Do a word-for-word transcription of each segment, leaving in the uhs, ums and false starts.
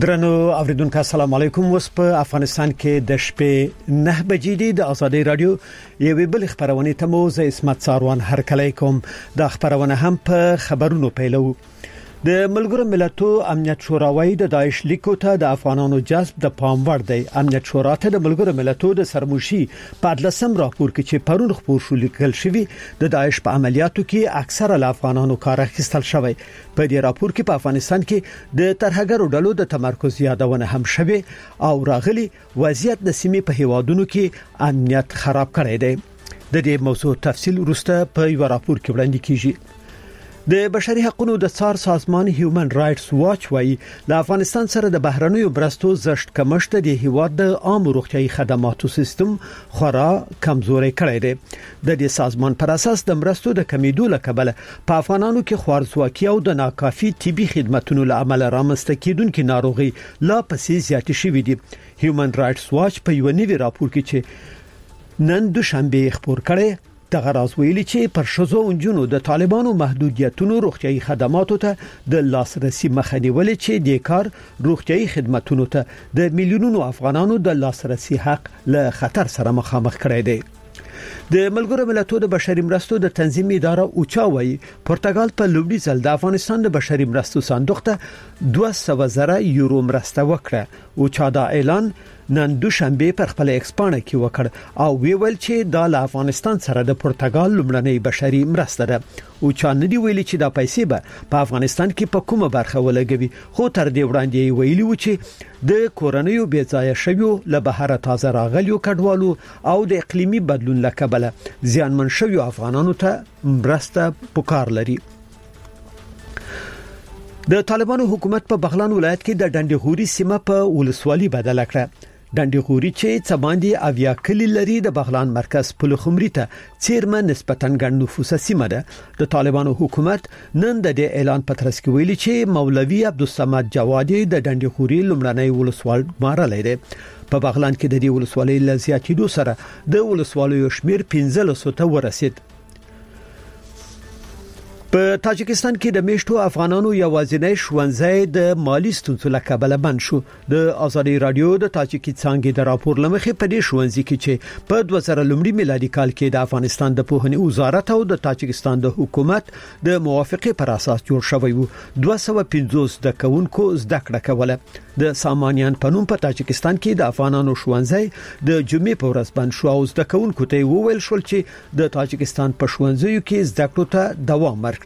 ګرانو اوریدونکو السلام علیکم. اوس په افغانستان کې د شپې نه بجې دي. د ازادي رادیو یوې بل خبرونه ته مو زه اسمت ساروان هرکلی کوم. د خبرونه هم په خبرونو پیلو. د ملګرو ملتونو امنیت شورا وايي د داعش لیکو ته د افغانانو جذب د پام وړ دی. امنیت شورا ته د ملګرو ملتونو د سرمشي په اتلسم راپور کې چې پرون خبر شو لیکل شوی د داعش په عملیاتو کې اکثره افغانانو کار اخیستل شوی. په دې راپور کې په افغانستان کې د ترهګرو ډلو د تمرکز یادونه هم شوی او راغلي وضعیت د سیمې په هیوادونو کې امنیت خراب کړی دی. د دې موضوع تفصیل وروسته په یو راپور کې وړاندې کیږي. د بشري حقوقو د څار سازمان هیومن رائټس واچ وايي د افغانستان سره د بهرنیو برستو زشت کمښت د هیواد د عام روغتيایي خدماتو سیستم خورا کمزوري کړی دی. د دې سازمان پر اساس د برستو د کمیدو لکبل په افغانانو کې خوارزواکي او د ناکافي طبي خدماتو لامل رامنځته کیدونکو ناروغي لا پسې زیاتې شوې دي. هیومن رائټس واچ په یو نوي راپور کې چې نن دوشنبه خبر کړي د غراز ویلي چې پر شزو انجونو د طالبانو محدودیتونو روغتيایي خدماتو ته د لاسرسي مخنیول چې د کار روغتيایي خدماتو ته د میلیونونو افغانانو د لاسرسي حق له خطر سره مخامخ کړی دی. د ملګرو ملتونو د بشري مرستو د تنظیم اداره اوچاوي پرتګال په لومړي ځل د افغانستان د بشري مرستو صندوق ته دوه سوه زره یورو مرسته وکړه. اوچا دا اعلان نن دوشنبه پر خپل ایکسپانه کې وکړ او ویل چې د افغانستان سره د پرتګال لومړنۍ بشري مرسته ده. او چا نه دی ویلي چې دا پیسې به په افغانستان کې په کومه برخه ولګوي، خو تر دې وړاندې ویلي و چې د کورنیو بیځایه شویو له بهر تازه راغلیو کډوالو او د اقلیمي بدلون لکبله زیانمن شویو افغانانو ته مرسته پکار لري. د طالبانو حکومت په بغلان ولایت کې د ډنډغوري سیمه په ولسوالۍ بدل کړه. ډنډغوري چې څباندي اویا کلی لري د بغلان مرکز پلخمري ته چیرمه نسبتاً ګڼ نفوسه سیمه ده. د طالبانو حکومت نن د اعلان په ترڅ کې ویلي چې مولوي عبدالصمد جوادي د ډنډغوري لومړنۍ ولسوالۍ مارلې ده. په بغلان کې د دې ولسوالۍ لزیاتیدو سره د ولسوالیو شمیر پنځه سوه ته ورسید. په تاجکستان کې د میشتو افغانانو یوازینی ښوونځی د مالی ستونزو له کبله بند شو. د ازادي رادیو د تاجکي څانګې د راپور لمخې په دې ښوونځي کې چې په دوه زره لومړي میلادي کال کې د افغانستان د پوهنې وزارت او د تاجکستان د حکومت د موافقې پر اساس جوړ شوی وو، دوه سوه پنځوس د کوونکو زده کړه کوله. د سامانیان په نوم په تاجکستان کې د افغانانو ښوونځي د جمعې په ورځ بند شو او زده کوونکو ته وویل شول چې د تاجکستان په ښوونځیو کې زده کړو ته دوام ورکړي.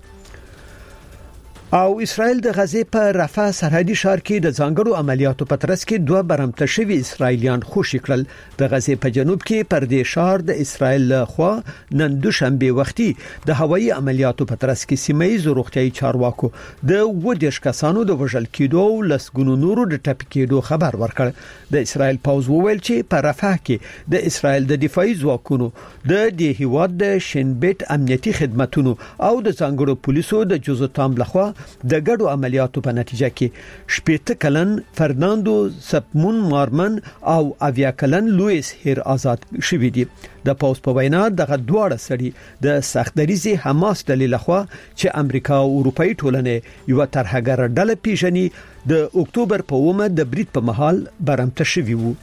او اسرائیل د غزې په رفح سرحدي ښار کې د ځانګړو عملیاتو په ترڅ کې دوه برمته شوي اسرایلیان خوشي کړل. د غزې په جنوب کې پر دې ښار د اسرائیل لخوا نن دوشنبه وختي د هوایي عملیاتو په ترڅ کې سیمایي روغتيایي چارواکو د اووه دېرش کسانو د وژل کېدو او لسګونو نورو د ټپي کېدو خبر ورکړ. د اسرائیل پوځ وویل چې په رفح کې د اسرائیل د دفاعي ځواکونو د دې هیواد د شینبت امنیتي خدماتونو او د ځانګړو پولیسو د جزو تام لخوا د ګډو عملیاتو په نتیجه کې شپږ کلن فرناندو سپمون مارمن او اویا کلن لوئیس هیر آزاد شوی دي. د پوز په وینا دغه دواړه سړي د سختدریزي حماس ډلې لخوا چې امریکا او اروپאי ټولنې یو ترهګر ډله پیژني د اکتوبر په اومه د بریټ په محل برمته شوی وو.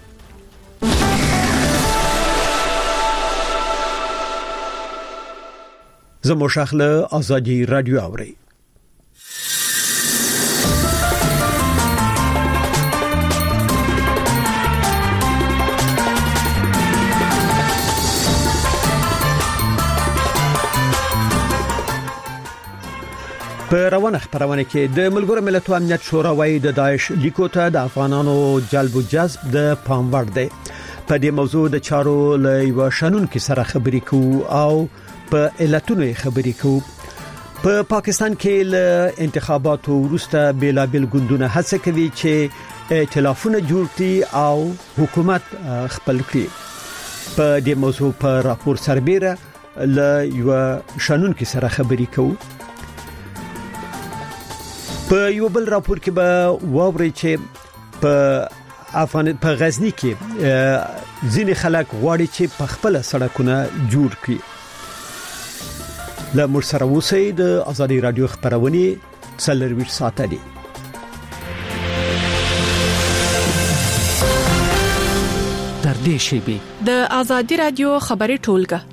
زمو شخله ازادي رادیو اوري. په روانه خبرونه کې د ملګرو ملتونو امنیت شورا وايي د داعش لیکو ته د افغانانو جلب او جذب د پام وړ دی. په دې موضوع د چارو له یو شنونکو سره خبرې کوو او په علتونو خبرې کوو. په پا پاکستان کې له انتخاباتو وروسته بیلابل ګوندونه هڅه کوي چې ائتلافونه جوړ کړي او حکومت خپل کړي. په دې موضوع په راپور سربېره له یو شنونکو سره خبرې کوو. په یو بل راپور کې به واوري چې په افغان په غزنی کې ځینې خلک غواړي چې په خپل سړکونه جوړ کړي. له موږ سره اوسئ. د ازادي رادیو خبرونه څلرویشت ساعته دي. نږدې شي. د ازادي رادیو خبري ټولګه.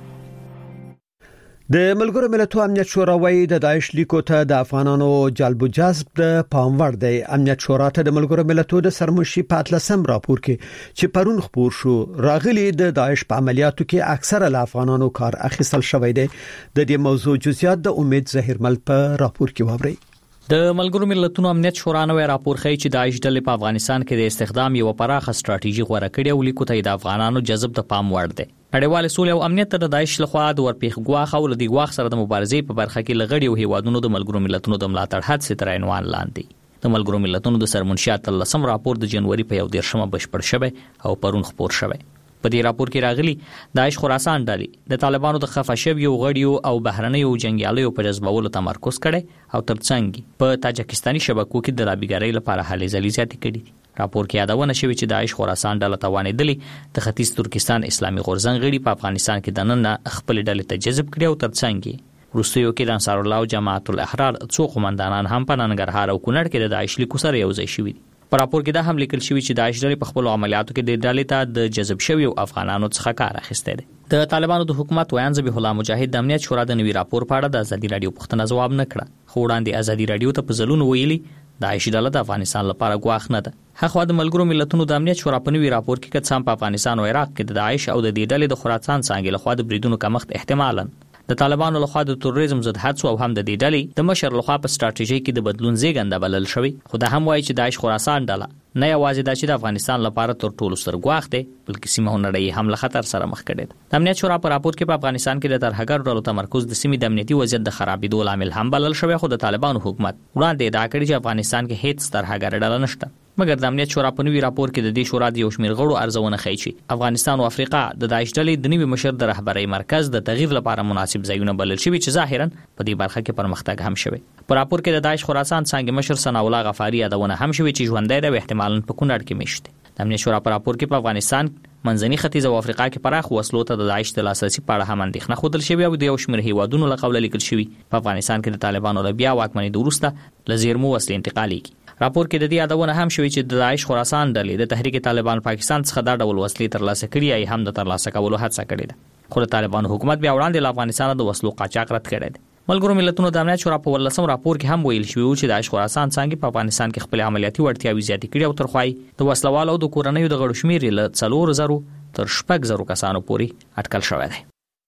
د ملګرو ملتونو امنیت شورا وايي د داعش لیکو ته د افغانانو جلب و جذب د پام وړ دی. امنیت شورا ته د ملګرو ملتونو د سرمنشي په اتلسم راپور کې چې پرون خبر شو راغلي د داعش په عملیاتو کې اکثره له افغانانو کار اخیستل شوی دی. د دې موضوع جزئیات د امید ظهیرمل په راپور کې ووري. د ملګرو ملتونو امنیت شورا نوې راپور ښیي چې داعش ډلې په افغانستان کې د استخدام یو پراخه ستراتیژي غوړه کړې او لیکو ته د افغانانو جذب د پام وړ دی. نړیوال سولې او امنیت د داعش لخوا د ورپېښ غواخ او د غواخ سره د مبارزې په برخه کې لغړی او هیوادونو د ملګرو ملتونو د ملاتړ حد تر عنوان لاندې د ملګرو ملتونو د سرمنشي اتلسم راپور د جنوري په یو دیرشمه بشپړ شوی او پرون خبر شوی. په دې راپور کې راغلي داعش خراسان ډلې د طالبانو د خفه شویو غړیو او بهرنیو جنگیالیو په جذبولو تمرکز کړي او ترڅنګ په تاجکستاني شبکو کې د لابیګرۍ لپاره هلې ځلې زیاتې کړي. راپور کې یادونه شوې چې داعش خراسان ډله توانېدلې د ختیځ ترکستان اسلامي غورځنګ غړي په افغانستان کې دننه خپل ډلې ته جذب کړي او ترڅنګ روسیو کې د انصار الله او جماعت الاحرار څو قومندانان هم په ننګرهار او کونړ کې د داعش لیکو سره یو ځای شوي. په راپور کې دا هم لیکل شوی چې داعش ډلې په خپل عملیاتو کې د ډلې ته د جذب شویو افغانانو څخه کار اخیستی دی. د طالبانو د حکومت ویان ذبیح الله مجاهد د امنیت شورا د نوي راپور په اړه د ازادي رادیو پوښتنه ځواب نه کړه. خو وړاندې ازادي رادیو ته په ځلونو ویلي داعش ډله د افغانستان لپاره ګواښ نه ده. هغه د ملګرو ملتونو د امنیت شورا په نوي راپور کې کڅام په افغانستان او عراق کې د داعش او د دې ډلې د خراسان څنګه لخوا د بریدونو کمښت احتمالاً د طالبانو لخوا د تروریزم ضد هڅو او هم د دې ډلې د مشر لخوا په ستراتیژي کې د بدلون زیږنده بلل شوی. خو دا هم وایي چې داعش خراسان ډله نه یوازې د چې د افغانستان لپاره تر ټولو ستر ګواښ دی بلکې سیمه نړۍ هم له خطر سره مخ کړي. د امنیت شورا په راپور کې په افغانستان کې د ترهګر ډلو تمرکز د سیمې د امنیتي وضعیت د خرابېدو لامل هم بلل شوی. خو د طالبانو حکومت وړاندې ادعا کړې چې افغانستان کې هیڅ ترهګر ډله نشته. مګر د امنیت شورا په نوي راپور کې د دې شورا د یو شمېر غړو ارزونه ښیي چې افغانستان او افریقا د داعش ډلې د نوي مشر د رهبرۍ مرکز د تغییر لپاره مناسب ځایونه بلل شوي چې ظاهرا په دې برخه کې پرمختګ هم شوی. په راپور کې د داعش خراسان څنګه مشر ثناء الله غفاری یادونه هم شوی چې ژوندۍ د احتمالاً په کونړ کې میشته. د امنیت شورا په راپور کې په افغانستان منځني ختیځ او افریقا کې پراخ وسلو ته د داعش د لاسرسي په اړه هم اندېښنه ښودل شوې او د یو شمېر هیوادونو له قوله لیکل شوي په افغانستان کې د طالبانو له بیا واکمنۍ وروسته له زیرمو وسلې انتقالېږي. راپور کې د دې یادونه هم شوې چې د داعش خراسان ډلې د تحریک طالبان پاکستان څخه دا ډول وسلې ترلاسه کړي یا هم د ترلاسه کولو هڅه کړې ده. خو د طالبان حکومت بیا وړاندې له افغانستان د وسلو قاچاق رد کړی دی. ملګرو ملتونو د امنیت شورا په ولسم راپور کې هم ویل شوی چې داعش خراسان څنګه په افغانستان کې خپل عملیاتي وړتیاوې زیاتې کړي او ترخوای د وسلوالو د کورنیو د غړو شمېر له څلور زرو تر شپږ زرو کسانو پورې اټکل شوی دی.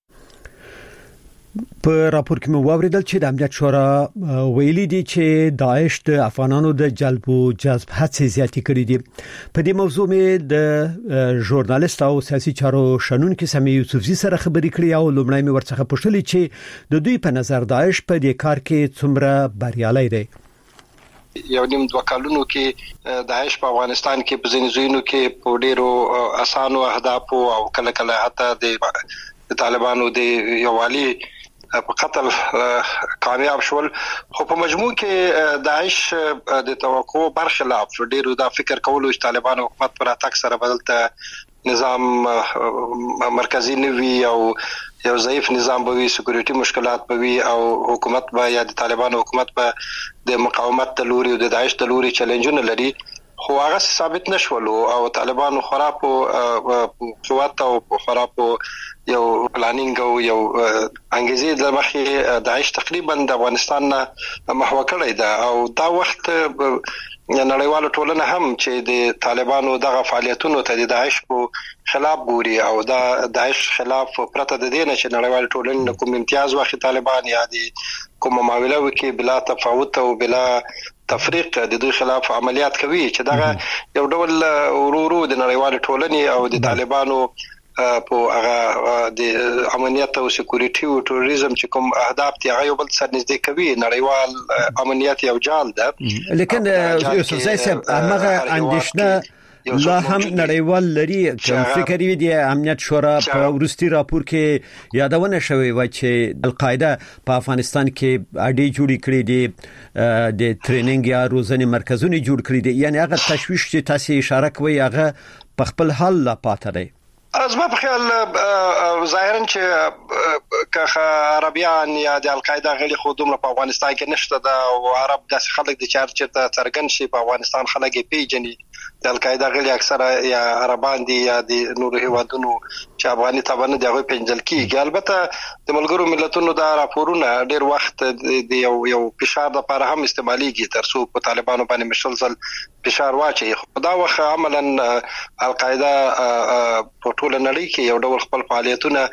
په راپور کې مو واوریدل چې د امنیت شورا ویلي دي چې داعش د افغانانو د جلب او جذب هڅې زیاتې کړې دي. په دې موضوع مې د ژورنالیست او سیاسي چارو شنونکو سمي یوسفزي سره خبرې کړې او لومړی مې ورڅخه پوښتلې چې د دوی په نظر داعش په دې کار کې څومره بریالي دی. یو نیم دوه کالونو کې داعش په افغانستان کې په ځینو ځایونو کې په ډیرو اسانو اهدافو او کله کله حتی د طالبانو د یووالي په قتل کامیاب شول. خو په مجموع کې داعش د توقع برخلاف ډیرو دا فکر کولو چې طالبان حکومت پر اتاک سره بدلته نظام مرکزی نوي او یو ضعیف نظام به وي، سکیورټي مشکلات به وي او حکومت به یا د طالبان حکومت به د مقاومت د لوري او د داعش د لوري چیلنجونه لري. خو هغه ثابت نشول او طالبانو خراب قوت او خراب یو پلانینګ او یو انګیزه د مخې داعش تقریبا د افغانستان محو کړی دا او دا وخت نړیواله ټولنه هم چې د طالبانو دغه فعالیتونو ته د داعش په خلاف ګوري او دا داعش خلاف پرته د دې نه چې نړیواله ټولنه کوم امتیاز واخی طالبان یا د کوم معاملې وکي بلا تفاوت او بلا تفریق د دوی خلاف عملیات کوي چې دا یو ډول ورورو د نړیواله ټولنې او د طالبانو په هغه د امنیت او سکیورټي او تروریزم چې کوم اهداف دي هغه یو بل سره نږدې کوي. نړیوال امنیت یو جال ده لیکن یوسف زای صاحب هغه اندیشنه لا هم نړیوال لري. کوم فکر وی دی امنیت شورا په ورستي راپور کې یادونه شوی و چې القاعده په افغانستان کې اډي جوړې کړې دي، د ټریننګ یا روزنې مرکزونه جوړ کړې دي. یعنی هغه تشویش چې تاسو اشاره کوي هغه په خپل حال لا پاتې دی. از ما په خیال ظاهرا چې که عربيان یا د القاعده غړي خو دومره په افغانستان کې نشته دا او عرب داسې خلک د چارچ ته ترګن شي په افغانستان خلک پیژني القاعده غړي اکثره یا عربان دي یا د نورو هیوادونو چې افغاني تابانه دغه پنځل کیږي. البته د ملګرو ملتونو دا راپورونه ډیر وخت د یو یو فشار د لپاره هم استعماليږي ترڅو په طالبانو باندې مسلسل فشار واچي. خدا وخت عملاً القاعده په ټول نړۍ کې یو ډول خپل فعالیتونه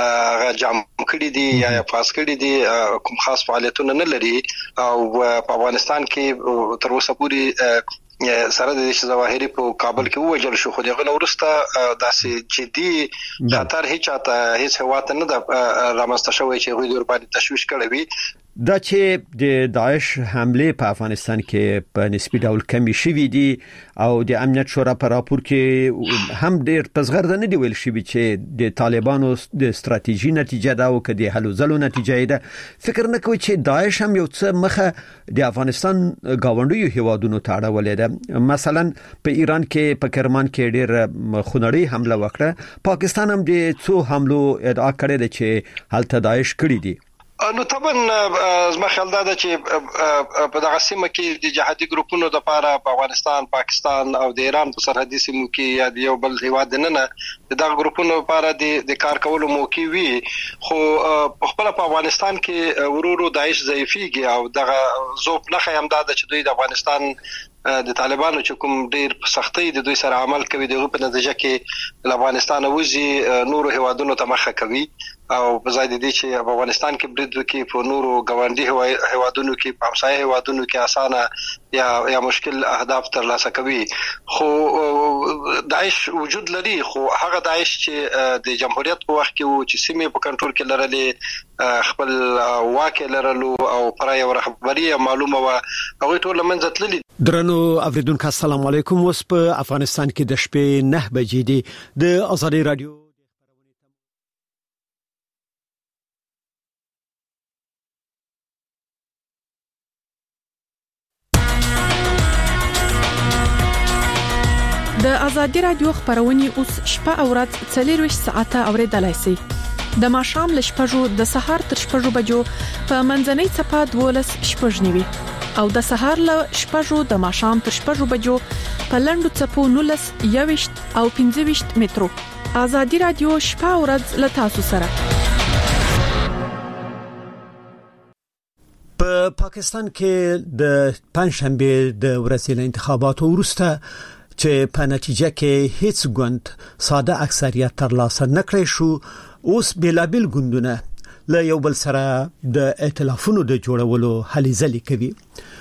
جام کړي دي یا پاس کړي دي، کوم خاص فعالیتونه نه لري او په افغانستان کې تر اوسه پورې سره د ظواهري په کابل کې وجل شو، خو دغه ورسته داسې جدي خطر هیڅ اته هیڅ هواته نه د رامنځته شوی چې غوډ ور باندې تشویش کړی وي. دا چې د داعش حمله په افغانستان کې په نسبی ډول کمی شوې دي او د امنیت شورا په راپور کې هم ډېر پزغرد نه دی ویل شوی چې د طالبانو د ستراتیژي نتیجه دا او کدي حلو زلو نتیجه ده. فکر نه کوي چې داعش هم یو څه مخه د افغانستان گاونډیو هیوادونو ته اړولې ده. مثلا په ایران کې په کرمان کې ډېر خونړی حمله وکړه، پاکستان هم د څو حملو ادعا کړې ده چې هلته داعش کړی دي. نو طبعا زما خیال دا چې په دغه سیمه کې د جهادي ګروپونو د لپاره په افغانستان، پاکستان او د ایران په سرحدي سیمو کې یا د یو بل هیواد نه نه دغه ګروپونو لپاره د کار کولو موقع وي، خو په خپل په افغانستان کې ورورو داعش ضعیفيږي او دغه زوب نه خیم دا چې دوی د افغانستان د طالبانو چې کوم ډیر په سختۍ د دوی سره عمل کوي دغه په نتیجه کې د افغانستان وځي نورو هیوادونو ته مخه کوي او په ځای د دې چې په افغانستان کې برید وکړي په نورو ګاونډي هیوادونو کې په همسایه هیوادونو کې اسانه یا یا مشکل اهداف ترلاسه کوي. خو داعش وجود لري، خو هغه داعش چې د جمهوریت په وخت کې وو چې سیمه په کنټرول کې لرلې، خپل واکه لرلو او پرای رهبری معلومه و هغه ټول منځ تللی. درنو اوریدونکو السلام علیکم. اوس په افغانستان کې د شپې نه بجې دي. د آزادي رادیو د آزادي رادیو خبرونه اوس شپه او ورځ څلور ساعته اوریدلای شئ. د ماښام ل شپږو د سهار تر شپږو بجو په منځنۍ چپه دولس شپږ نیوي او د سهار ل شپږو د ماښام تر شپږو بجو په لندو چپو نولس یوشت او پنځه مترو. آزادي رادیو شپه او ورځ ل تاسو سره. په پاکستان کې د پنځشنبه د ورځې انتخاباتو وروسته چې په نتیجه کې هیڅ ګوند ساده اکثریت ترلاسه نکړی شو، اوس بیلابل ګوندونه له یو بل سره د ائتلافونو د جوړولو هلې ځلې کوي.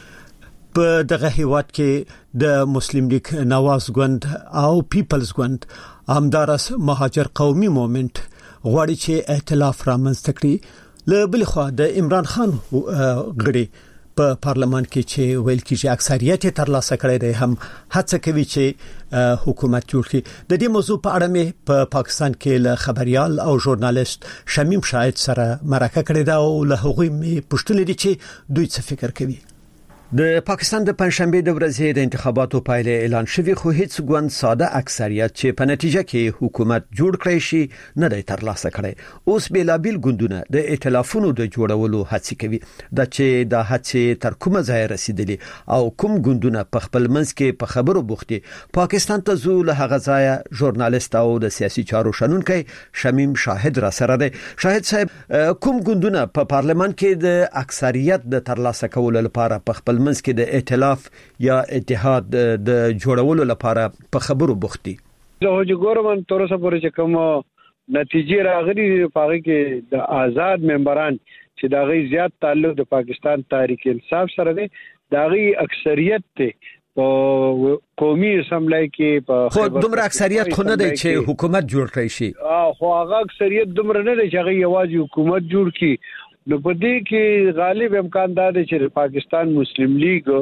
په دغه هیواد کې د مسلم لیگ نواز ګوند او پیپلز ګوند همدارس مهاجر قومي مومنت غواړي چې ائتلاف رامنځته کړي. له بل خوا د عمران خان غړي په پارلمان کې چې ویل کېږي اکثریت ترلاسه کړی دی هم هڅه کوي چې حکومت جوړ کړي. د دې موضوع په اړه مې په پا پاکستان کې له خبريال او ژورنالیست شمیم شاهد سره مرکه کړې ده او له هغوی مې پوښتنه دي چې دوی څه فکر کوي. د پاکستان د پنځشنبه د ورځې د انتخاباتو پایله اعلان شوې، خو هیڅ ګوند ساده اکثریت چې په نتیجه کې حکومت جوړ کړی شي نه دی ترلاسه کړی. اوس بیلابل ګوندونه د ائتلافونو د جوړولو هڅه کوي. دا چې د هڅې تر کومه ځای رسیدلی او کوم ګوندونه په خپل منځ کې په خبرو بوختي. پاکستان ته زو له هغه ځای ژورنالیست او د سیاسي چارو شنونکي شمیم شاهد را سره دی. شاهد صاحب، کوم ګوندونه په پارلمان کې د اکثریت د ترلاسه کولو لپاره په خپل منځ کې د ائتلاف یا اتحاد د جوړولو لپاره په خبرو بوختي؟ زه هو چې ګورم تر اوسه پورې چې کوم نتیجې راغلي په هغه کې د آزاد ممبران چې دا غي زیات تعلق د پاکستان تحریک انصاف سره دی، دا غي اکثریت ته په قومي اسمبلی کې په خو دومره اکثریت خو نه دی چې حکومت جوړ کړی شي. خو هغه اکثریت دومره نه دی چې هغه یوازې حکومت جوړ کړي. نو په دې کې غالب امکان دا دی چې پاکستان مسلم لیگ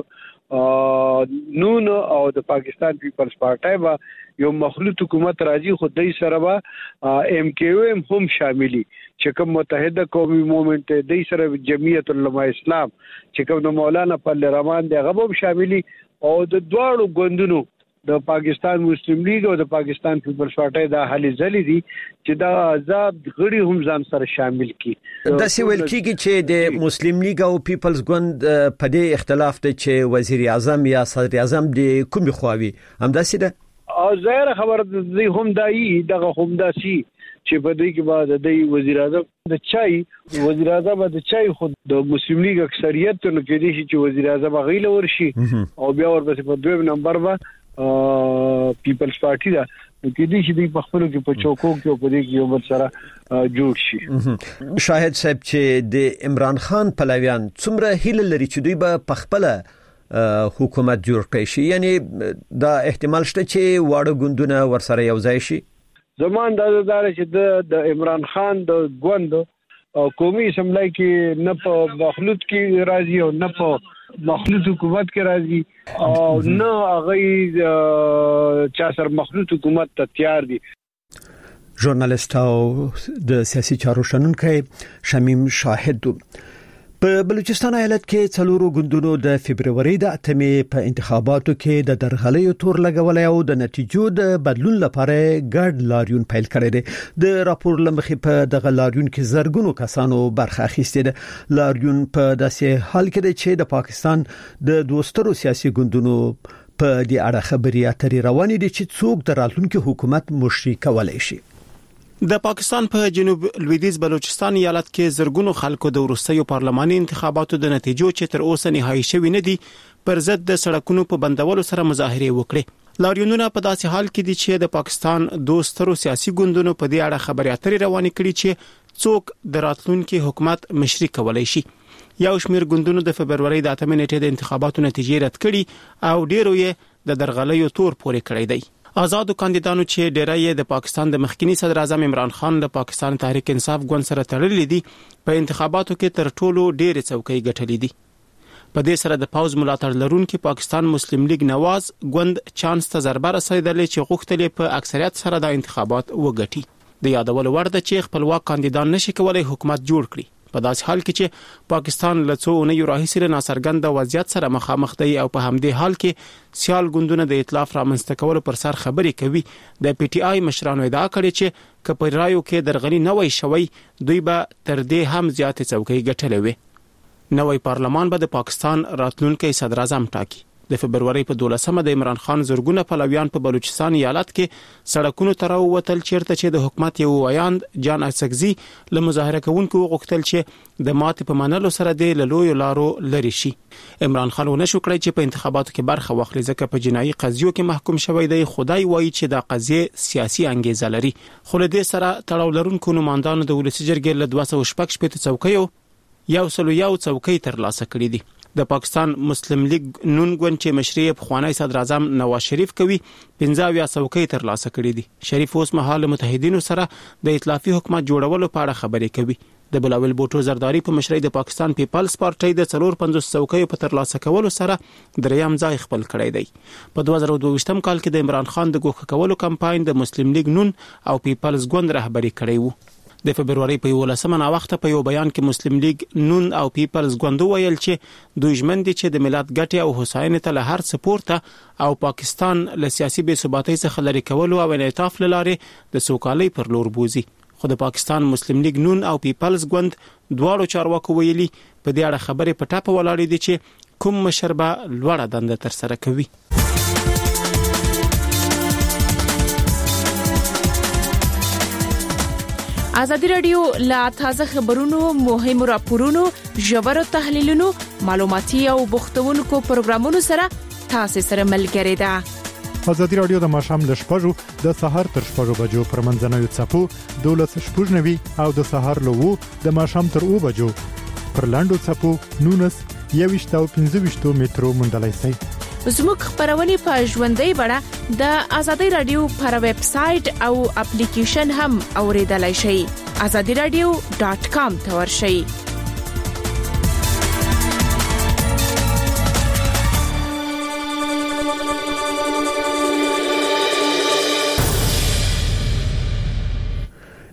نون او د پاکستان پیپلز پارټي با یو مخلوط حکومت راځي، خو دای سره با ایم کیو ایم هم شاملي چې کوم متحده قومي موومنت دای سره جمعیت العلماء اسلام چې کوم مولانا فضل الرحمن دی هغه هم شاملي او د دواړو ګوندونو د پاکستان مسلم لیگ او د پاکستان پیپلز پارټي د حل ځلې دي چې دا آزاد غړي هم ځان سره شامل کړي. د سیول کېږي چې د مسلم لیگ او پیپلز ګوند په دې اختلاف ته چې وزیر اعظم یا صدر اعظم د کومي خواوي همداسې ده. او ظاهر خبر د هم دای دغه هم داسي چې په دې کې بعد د وزیر اعظم د چای وزیر اعظم د چای خود د مسلم لیگ اکثریت ته کې دي چې وزیر اعظم غیله ورشي او بیا ورپسې په دویم نمبر باندې پیپلز پارټي دا کې دي چې په خپل کې په چوکو کې په دې کې یو بل سره جوړ شي. شاهد صاحب چې د عمران خان پلویان څومره هیله لري چې دوی به په خپل حکومت جوړ کړي شي، یعنی دا احتمال شته چې واړه ګوندونه ورسره یو ځای شي؟ زمان دا دار چې د عمران خان د ګوند قومي اسمبلی کې نه په مخلوط کې راځي او نه په مخلوط حکومت کې راځي او نه هغه چا سره مخلوط حکومت ته تیار دي. ژورنالیست او د سیاسي چارو شنونکي شمیم شاهد. په بلوچستان ایالت کې څلورو ګوندونو د فبرवरी د اتمې په انتخاباتو کې د درغلیو تور لګولای او د نتیجو د بدلون لپاره ګډ لاریون پیل کړی دی. د راپور لمخې په دغه لاریون کې زرګونو کسانو برخه اخیستې ده. لاریون په داسې حال کې دی چې د پاکستان د دوسترو سیاسي ګوندونو په دې اړه خبري اترې روانې دي چې څوک د راتلونکي حکومت مشري کولای شي. د پاکستان په جنوب لویدیځ بلوچستان ایالت کې زرګونو خلکو د وروستیو پارلماني انتخاباتو د نتیجو چې تر اوسه نهایی شوی نه دي پر ضد د سړکونو په بندولو سره مظاهره وکړي. لاریونونه په داسې حال کې دي چې د پاکستان دوسترو سیاسي ګوندونو په دې اړه خبري اترې روانې کړي چې څوک د راتلونکي حکومت مشري کولای شي. یو شمېر ګوندونو د فبرवरी د اتمې نیټې د انتخاباتو نتیجې رد کړي او ډیرو یې د درغلیو تور پورې کړی دی. آزادو کاندیدانو چې ډیری د پاکستان د مخکنی صدر اعظم عمران خان له پاکستان تحریک انصاف ګوند سره تړلې دي په انتخاباتو کې تر ټولو ډېر څوکۍ ګټلې دي. په دې سره د پاوز ملاتړ لرونکي پاکستان مسلم لیگ نواز ګوند چانس ته ضربه رسیدلې چې غوښتلې په اکثریت سره د انتخابات وګټي. د یادولو وړ ده چې خپلواک کاندیدان نشي کولای حکومت جوړ کړي په داسې حال کې چې پاکستان له څو اونیو راهیسې له ناڅرګند وضعیت سره مخامخ دی او په همدې حال کې سیال ګوندونه د ائتلاف رامنځته کولو پر سر خبرې کوي. د پی ټی آی مشرانو ادعا کړې چې که په رایو کې درغلي نه وای شوی دوی به تر دې هم زیاتې څوکۍ ګټلې وي. نوی پارلمان به د پاکستان راتلونکي صدر اعظم ټاکي. د فبرवरी په دولسمه د عمران خان زرګونه پلویان په بلوچستان ایالت کې سړکونو ته راووتل چیرته چې د حکومت یو ویاند جان اسکزي له مظاهره کوونکو غوښتل چې د ماتې په منلو سره د لویو لارو لري شي. عمران خان ونه شو کړی چې په انتخاباتو کې برخه واخلي ځکه په جنایي قضیو کې محکوم شوی دی. خدای وایي چې د قضیه سیاسي انګیزه لري. خو له دې سره تړاو لرونکو نمائندانو د ولسی جرګې له دوه سوه شپږ شپږ څوکیو یو سلو یو څوکۍ ترلاسه کړې دي. د پاکستان مسلم لیگ نون ګوند چې مشري پخوانی صدر اعظم نواز شریف کوي پنځه اویا څوکۍ ترلاسه کړې دي. شریف اوس مهال متحدینو سره د ائتلافي حکومت جوړولو په اړه خبرې کوي. د بلاول بوټو زرداری په مشرۍ د پاکستان پیپلز پارټي د څلور پنځوس څوکۍ په ترلاسه کولو سره دریم ځای خپل کړی دی. په دوه زره دوه ویشتم کال کې د عمران خان د ګوښه کولو کمپاین د مسلم لیگ نون او پیپلز ګوند رهبری کړی وو. د فبرवरी په یولسمه نا وخت په یو بیان کې مسلم لیگ نون او پیپلز ګوند ویل چې دوی ژمن دي چې د ملت ګټې او هوساینې ته له هر سپورته او پاکستان له سیاسي بې ثباتۍ څخه لري کولو او انعطاف لاره د سوکالۍ پر لور بوزي. خو د پاکستان مسلم لیگ نون او پیپلز ګوند دواړو چارواکو ویلي په دې اړه خبرې په ټاپه ولاړې دي چې کوم مشربه لوړه دنده تر سره کوي. ازادي رادیو لا تازه خبرونو مهم راپورونو ژور تحلیلونو معلوماتي او بوختونکو پروګرامونو سره تاسو سره ملګری ده. ازادي رادیو د ماشام ل شپږو د سحر تر شپږو بجو پر منځنوي چپو دولس شپږنوي او د سحر له وو د ماشام تر او بجو پر لاندو چپو نونس یويشت او پنځه ویشت میټرو منډلای سي. زموږ خبرونه په ژوندۍ بڼه د ازادي رادیو پر ویب سټ او اپلیکیشن هم اوریدلای شئ. azadi radio dot com ته ورشئ.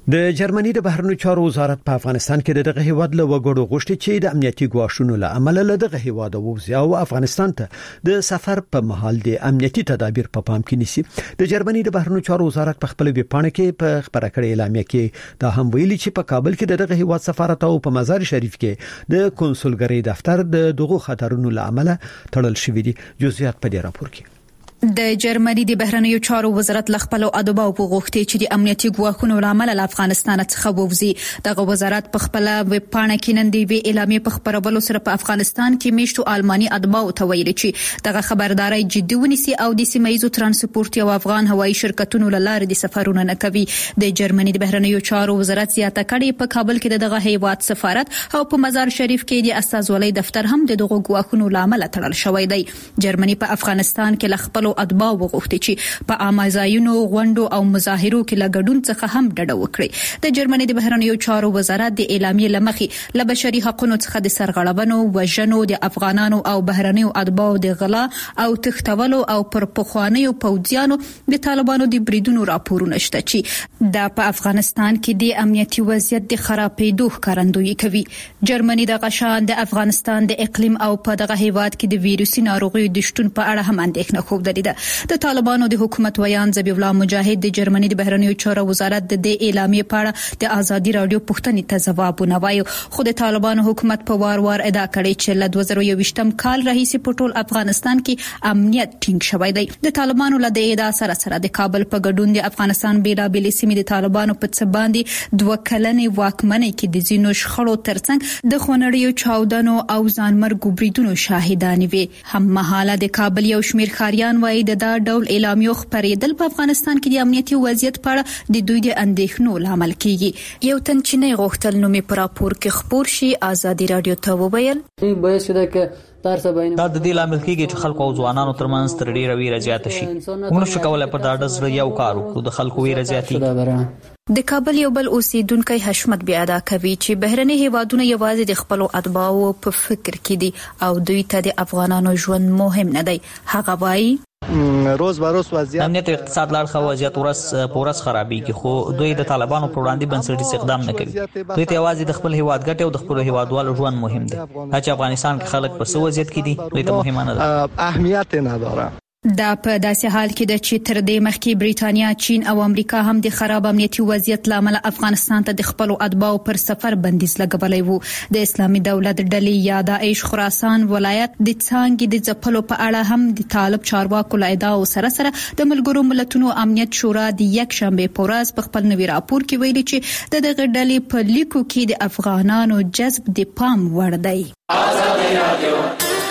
د جرمني د بهرنیو چارو وزارت په افغانستان کې دغه هیواد له وګړو غوښتي چې د امنیتي ګواښونو له امله له دغه هیواد ووځي او افغانستان ته د سفر په مهال د امنیتي تدابیر په پام کې نیسي. د جرمني د بهرنیو چارو وزارت په خپل ویبپاڼه کې په خبره کړې اعلامیه کې دا هم ویلي چې په کابل کې دغه هیواد سفارت او په مزار شریف کې د کنسولګری دفتر د دغه خطرونو له امله تړل شوی دي. جزئیات په دې راپور کې. د جرمني د بهرنیو چارو وزارت لخپل او ادباو په غوښتي چې د امنیتي ګواښونو لامل له افغانستان څخه ووځي. دغه وزارت په خپل ویب پاڼه کې نن دی وی اعلامیه په خبرولو سره په افغانستان کې میشتو آلماني ادباو ته ویلي چې دغه خبرداري جدي ونیسي او د سیمایزو ترانسپورت او افغان هوایي شرکتونو لاره د سفرونه نه کوي. د جرمني د بهرنیو چارو وزارت زیاته کړي په کابل کې دغه هیواد سفارت او په مزار شریف کې د استازولۍ دفتر هم دغه ګواښونو لامل تړل شوی دی. جرمني په افغانستان کې لخپل ادبا وغوښتي چې په امازایونو غونډو او مظاهرو کې لګډون څخه هم ډډه وکړي. د جرمني د بهرنیو چارو وزارت د اعلامیې لمخې له بشري حقوقو څخه د سرغړونو وژنو د افغانانو او بهرنیو ادباو د غلا او تختولو او پر پخوانیو پوځیانو د طالبانو د بریدونو راپورونه شته چې د په افغانستان کې د امنیتي وضعیت د خرابېدو ښکارندویي کوي. جرمني د غشان د افغانستان د اقلیم او په دغه هیواد کې د ویروسي ناروغیو د شتون په اړه هم اندېښنه خوب لري. د طالبانو د حکومت ویان ذبیح الله مجاهد د جرمني د بهرنیو چارو وزارت د دې اعلامیې په اړه د ازادي رادیو پوښتنې ته ځواب ونوایو. خو د طالبانو حکومت په وار وار ادعا کړې چې له دوه زره یوویشتم کال راهیسې په ټول افغانستان کې امنیت ټینګ شوی دی. د طالبانو له دې ادعا سره سره د کابل په ګډون د افغانستان بیلابېلې سیمې د طالبانو په څ باندې دوه کلنې واکمنۍ کې د زینو شخړو ترڅنګ د خونړیو چاودنو او ځانمرګ بریدونو شاهدان وي. هم مهاله د کابل یو شمېر خاریان وایي د دا ډول اعلامیو خبرېدل په افغانستان کې د امنیتي وضعیت په اړه د دوی د اندېښنو لامل کیږي. یو تن چې نه غوښتل نو می پر راپور کې خبر شي ازادي رادیو ته وویل به شوه کې دا د دې لامل کېږي چې خلکو او ځوانانو ترمنځ تر ډیره ویره زیاته شي. موږ شو کولای په دا ډز یو کار وکړو د خلکو ویره زیاتې. د کابل یو بل اوسیدونکو حشمت بیا ادا کوي چې بهرني هیوادونه یوازې د خپل اتباعو په فکر کې دي او دوی ته د افغانانو ژوند مهم نه دی. هغه وایي روز به روز وضعیت امنیت اقتصاد لار خو وضعیت ورس پورس خرابېږي خو دوی د طالبانو پر وړاندې بنسټیز اقدام نه کوي. دوی ته یوازې د خپل هیواد ګټه او د خپل هیوادوالو ژوند مهم دی. چې افغانستان کې خلک په څه وضعیت کې دي دوی ته مهمه نه ده. اهمیت نه داره. دا په داسې حال کې د چې تر دې مخکې بریټانیا، چین او امریکا هم د خراب امنیتي وضعیت لامل افغانستان ته د خپل اتباعو پر سفر بندیز لګولای وو. د اسلامي دولت ډلې یا داعش خراسان ولایت د څنګه د ځپلو په اړه هم د طالب چارواکو له ادعاو سره سره د ملګرو ملتونو امنیت شورا د یک شنبه په ورځ په خپل نوي راپور کې ویلي چې د دغه ډلې په لیکو کې د افغانانو جذب د پام وړ دی. آزادي رادیو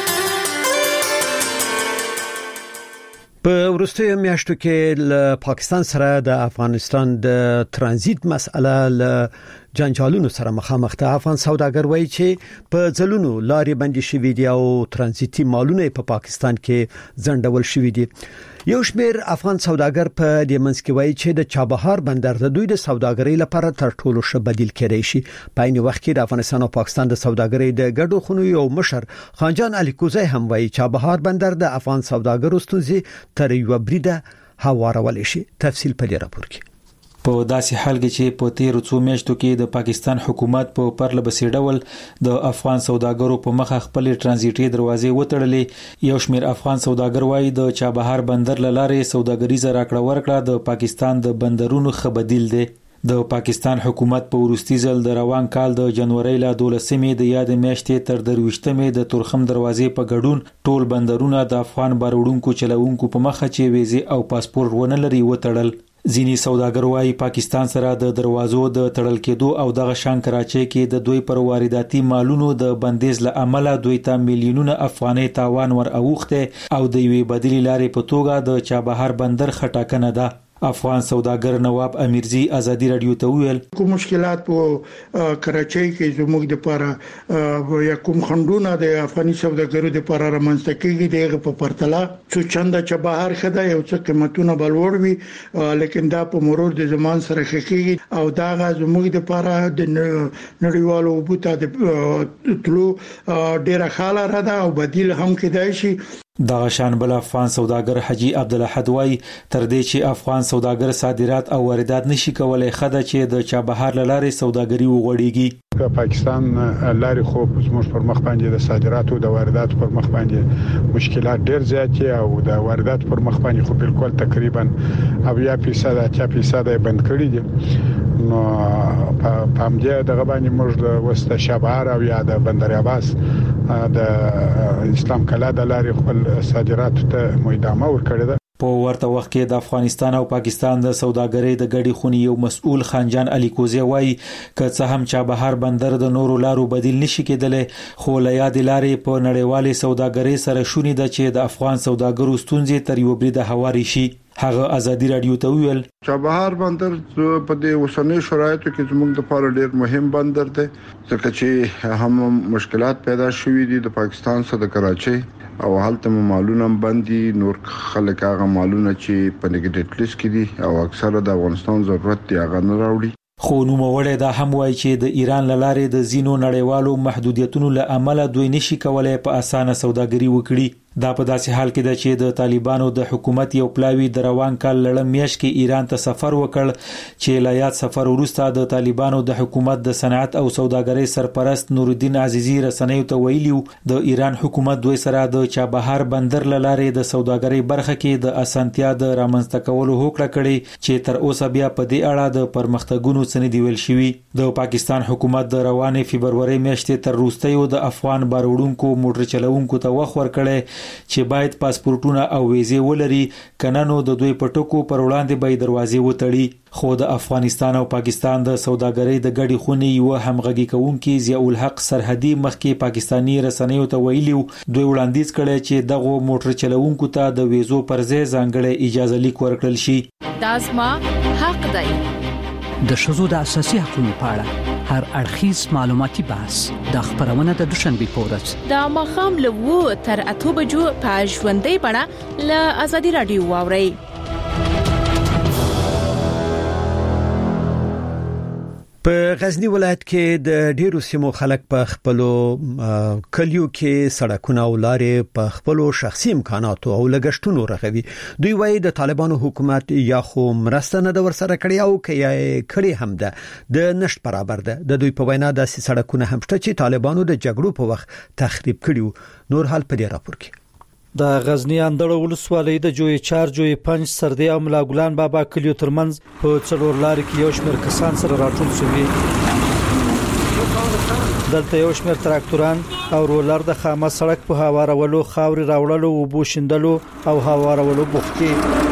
په وروستیو میاشتو کې له پاکستان سره د افغانستان د ترانزیت مسأله له جنجالونو سره مخامخ ده. افغان سوداګر وایي چې په ځلونو لارې بندي شوې دي او ترانزیتي مالونه په پاکستان کې ځنډول شوې دي. یو شمېر افغان سوداګر په دې منځ کې وایي چې د چابهار بندر د دوی د سوداګرۍ لپاره تر ټولو ښه بدیل کېدای شي. په عین وخت کې د افغانستان او پاکستان د سوداګرۍ د ګډو خونو یو مشر خانجان علي کوزی هم وایي چابهار بندر د افغان سوداګرو ستونزې تر یو بریده هوارول شي. تفصیل په دې راپور کې. په داسې حال کې چې په تیر څو میاشتو کې د پاکستان حکومت په پرله بسې ډول د افغان سوداګرو په مخه خپل ترانزیټي دروازې وتړلې. یو شمېر افغان سوداګر وایي د چابهار بندر لاره سوداګریزه راکړه ورکړه د پاکستان د بندرونو ښه بدیل دی. د پاکستان حکومت په ورستي ځل د روان کال د جنوري له دولسمې د یاد میاشتې تر درويشتمې د تورخم دروازې په ګډون ټول بندرونه د افغان باروړونکو چلوونکو په مخه چې ویزه او پاسپورت ونه لري وتړل. ځینی سوداګر وايي پاکستان سره د دروازو د تړل کېدو او دغه شان کراچۍ کې د دوی پر وارداتي مالونو د بندیز له عمله دوی ته میلیونونه افغاني تاوان ور اوخته او د یوې بدیل لارې په توګه د چابهار بندر خټاکنه ده. افغان سوداګر نواب امیرزی ازادي رادیو ته ویل کوم مشکلات په کراچۍ کې زموږ د لپاره یا کوم خندونه د افغاني سوداګرو د لپاره رامنځته کیږي دغه په پرتله څو چنده چې بهر خدای یو څه قیمتونه بلور وي لیکن دا په مرور د زمان سره خکېږي او دا زموږ د لپاره د نړیوالو بوته د تلو ډیره خاله را ده او بدیل هم کېدای شي. دغه شان بل افغان سوداګر حجی عبدالاحد وای تر دې چې افغان سوداګر صادرات او واردات نشي کولای خدای چې د چابهار لارې سوداګري وغوړيږي. پاکستان لارې خو زموږ پر مخ باندې د صادراتو د وارداتو پر مخ باندې مشکلات ډېر زیات دي او د واردات پر مخ باندې خو بالکل تقریبا اویا فیصد اته فیصد بند کړی دي. نو په همدې دغه باندې موږ د وسته شابهار او یا د بندر عباس د اسلام کلا د لارې خپل صادرات ته مېدامه ورکړه ده. په ورته وخت کې د افغانستان او پاکستان د سوداګرۍ د ګډي خونی یو مسؤل خانجان علي کوزی وایي که څه هم چابهار بندر د نورو لارو بدیل نشي کېدلی خو له یاد لارې په نړیوالې سوداګرۍ سره شونې ده چې د افغان سوداګرو ستونزې تر یو بریده هواري شي. هغه ازادي رادیو ته ویل چابهار بندر په دې اوسنۍ شرایطو کې زموږ لپاره ډېر مهم بندر دی ځکه چې هم مشکلات پیدا شوې دي د پاکستان سره د کراچۍ او هلته مالونه باندې نور خلک هغه مالونه چې په نیگیټیو لیست کې دي او اکثره د افغانستان ضرورت دی هغه نه راوړي. خو نو موړې دا هم وایي چې د ایران لارې د زینو نړیوالو محدودیتونو له امله دوی نشي کولای په اسانه سوداګري وکړي. دا په داسې حال کې ده چې د طالبانو د حکومت یو پلاوی د روان کال لړم میاشت کې ایران ته سفر وکړ چې له یاد سفر وروسته د طالبانو د حکومت د صنعت او سوداګرۍ سرپرست نورالدین عزیزی رسنیو ته ویلیو د ایران حکومت دوی سره د چابهار بندر لارې د سوداګرۍ برخه کې د اسانتیا د رامنځته کولو هوکړه کړې چې تر اوسه بیا په دې اړه د پرمختګونو څه نه دی ویل شوی. د پاکستان حکومت د روانې فبرवरी میاشتې تر وروستیو د افغان باروړونکو موټر چلوونکو ته وخت ورکړي چې باید پاسپورتونه او ویزې ولري کنه نو د دوی پټکو پر وړاندې به دروازې وتړي. خو د افغانستان او پاکستان د سوداګرۍ د ګډي خونی یو همغږي کوونکي ضیاء الحق سرحدي مخکې پاکستانی رسنیو ته ویلیو دوی وړاندیز کړي چې دغه موټر چلوونکو ته د ویزو پر ځای ځانګړی اجازه لیک ورکړل شي. دازما حق دی. د شذو د اساسي حقوقو په اړه هر اړخیز معلوماتي بحث د خبرونه د دوشنبه پورز د مخام له و تر اته بجو په ژوندۍ بڼه له ازادي رادیو واوري. په غزنی ولایت کې د ډیرو سیمو خلک په خپلو کلیو کې سړکونه او لارې په خپلو شخصي امکاناتو او لګښتونو رغوي. دوی وایي د طالبانو حکومت یا خو مرسته نه د ورسره کړی او کې یې کړی هم ده د نشټ برابر ده. د دوی په وینا داسې سړکونه هم شته چې طالبانو د جګړو په وخت تخریب کړیو. نور حال په دې راپور کې د غزنی اندړ ولسوالۍ د جوی چار جوی پنځ سردی او ملا ګلان بابا کلیو ترمنځ په څلور لارې کې یو شمېر کسان سره راټول شوي. دلته یو شمېر تراکتوران او رولر د خامه سړک په هوارولو خاوري راوړلو او بو شیندلو او هوارولو بوختي.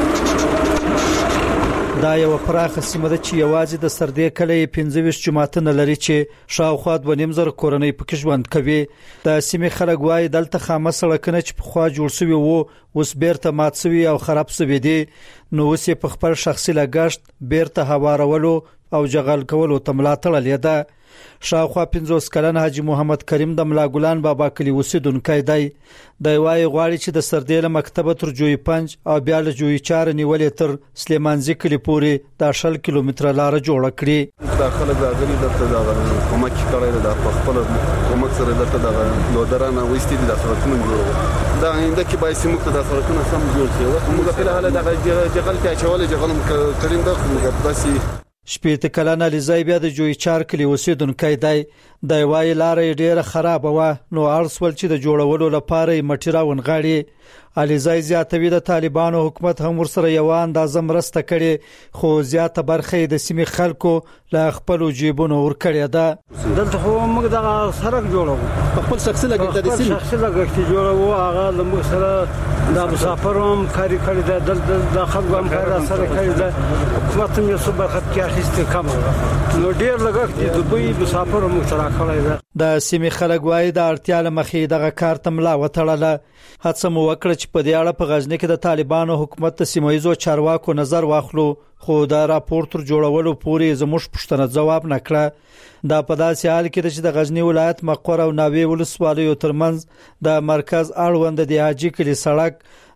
دا یو پراخه سیمه ده چې یوازې د سردی کلی پنځه ویشت جماعتونه لري چې شاوخوا دوه نیم زره کورنۍ پکې ژوند کوي. د سیمې خلک وایي دلته خامه سړکونه چې په خوا جوړ شوي وو اوس بیرته مات شوي او خراب شوي دي. نو اوس په خپل شخصي لګښت بیرته هوارولو او جغل کولو ته ملا تړلې ده. شاوخوا پنځوس کلن حاجی محمد کریم د ملا ګلان بابا کلی اوسیدونکی دی. د وای غواړي چې د سردی له مکتبه تر جوی پنځ او بیا له جوی چار نیولې تر سلیمانزي کلی پورې د شل کیلومتره لار جوړه کړي. داخله غاغلی دلته دا کومک کړی د خپل کومک سره دلته د لودرانه وستې د سرکونو جوړو دا انده کې بای سیمو ته د سرکونو سم جوړ شي. موږ په حاله د جغل ته چول جغلم کړیم د موږ بس شپېته کلن علیزای بیا د جوی چار کلی اوسیدونکی دی. د وای لارې ډیره خراب و نو ارسول چې د جوړولو لپاره مټی راون غاړي. علیزای زیاتوي د طالبانو حکومت هم ورسره یو اندازه مرسته کړي خو زیاته برخه د سیمې خلکو لا خپل جیبونو ور کړی ده. دلته خو موږ د سړک جوړو خپل شخصي لګښت د سیمې شخصي لګښت جوړو هغه د موږ سره د مسافروم کاری کړی ده دلته د خلکو هم کار سره کړی ده. حکومت هم یې صبح خط کې اخیسته کم نو ډیر لګښت د دوی مسافروم سره کړی ده. د سیمې خلک وایي د اړتیا لمخې دغه کار تملا وتړله. هڅه مو وکړه چې په دې اړه په غزنی کې د طالبانو حکومت د سیمایزو چارواکو نظر واخلو خو دا راپور تر جوړولو پورې زموږ پوښتنه جواب نکړه. دا په داسې حال کې چې د غزنی ولایت مقر او ناوې ولسوالیو ترمنځ د مرکز اړوند د حاجی کلی سړک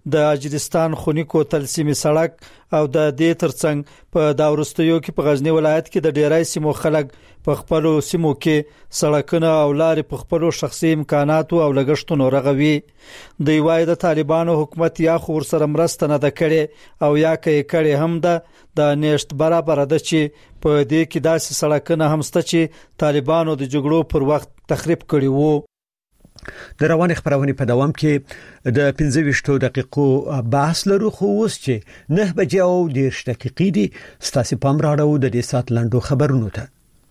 د اجرستان خونی کوتل سیمې سړک او د دې ترڅنګ په داورستیو کې په غزنی ولایت کې د ډیرای سیمو خلک په خپل سیمو کې سړکونه او لارې په خپل شخصي امکاناتو او لګښتونو رغوي. د وای د طالبانو حکومت یا خور سره مرسته نه کړي او یا کې کړي هم ده د نشټ برابر ده چې په دې کې داسې سړکونه هم ست چې طالبانو د جګړو پر وخت تخریب کړي وو. د روان خبرونه په دوام کې د پنځه ویشت دقیقو بحث لرو خو اوس چې نه بجې او دېرش دقیقې دي ستاسو پام راړو د دې سات لنډو خبرونو ته.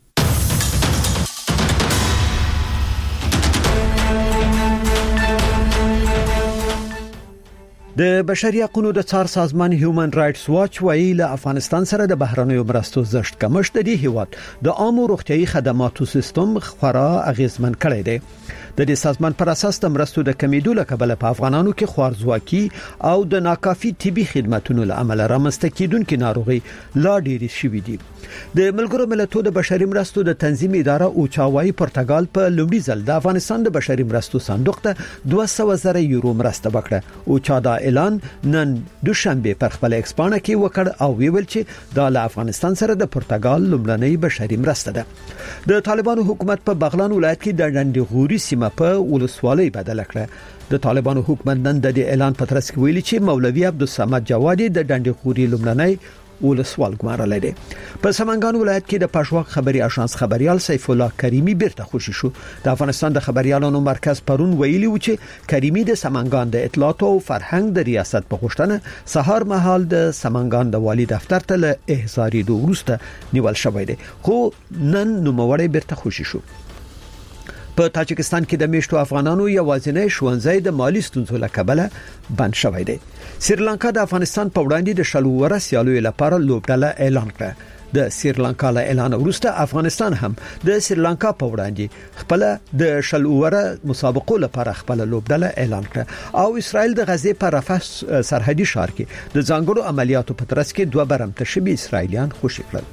د بشري حقوقو د څار سازمان هیومن رائټس واچ وایي له افغانستان سره د بهرنیو مرستو زشت کمښت د هیواد د عامو روغتيایي خدماتو سیستم خورا اغیزمن کړی دی. د دې سازمان پر اساس د مرستو د کمیدو لکبله په افغانانو کې خوارزواکي او د ناکافي طبي خدماتونو لامل رامنځته کیدونکو ناروغي لا ډېری شوې دي. د ملګرو ملتونو د بشري مرستو د تنظیم اداره او چاوای پرتګال په لومړي ځل د افغانستان د بشري مرستو صندوق ته دوه سوه زره یورو مرسته وکړه او چا دا اعلان نن دوشنبه پر خپل ایکسپانه کې وکړ او ویل چې د افغانستان سره د پرتګال لومړنۍ بشري مرسته ده. د طالبانو حکومت په بغلان ولایت کې د ډنډغوري سیمه په ولسوالۍ بدل کړه. د طالبانو حکومت نن د اعلان په ترڅ کې ویلي چې مولوي عبدالصمد جوادي د ډنډغوري لومړنۍ ولسوال ګمارل دي. په سمنګان ولایت کې د پښواک خبري اژانس خبريال سیف الله کریمی بیرته خوشی شو. د افغانستان د خبريالانو مرکز پرون ویلي و چې کریمی د سمنګان د اطلاعات او فرهنګ د ریاست په غوښتنه سهار مهال د سمنګان د والی دفتر ته له احضاري دوه وروسته نیول شوی دی خو نن نوموړی بیرته خوشی شو. په تاجکستان کې د میشتو افغانانو یوازینی ښوونځی د مالی ستونزو لکبله بند شوی دی. سریلانکا د افغانستان په وړاندې د شلوره سیالو لپاره لوبډله اعلان کړه. د سریلانکا له اعلان وروسته افغانستان هم د سریلانکا په وړاندې خپل د شلوره مسابقو لپاره خپل لوبډله اعلان کړه او اسرائیل د غزې په رفح سرحدي ښار کې د ځانګړو عملیاتو په ترڅ کې دوه برمته شوي اسرائیلیان خوشي کړل.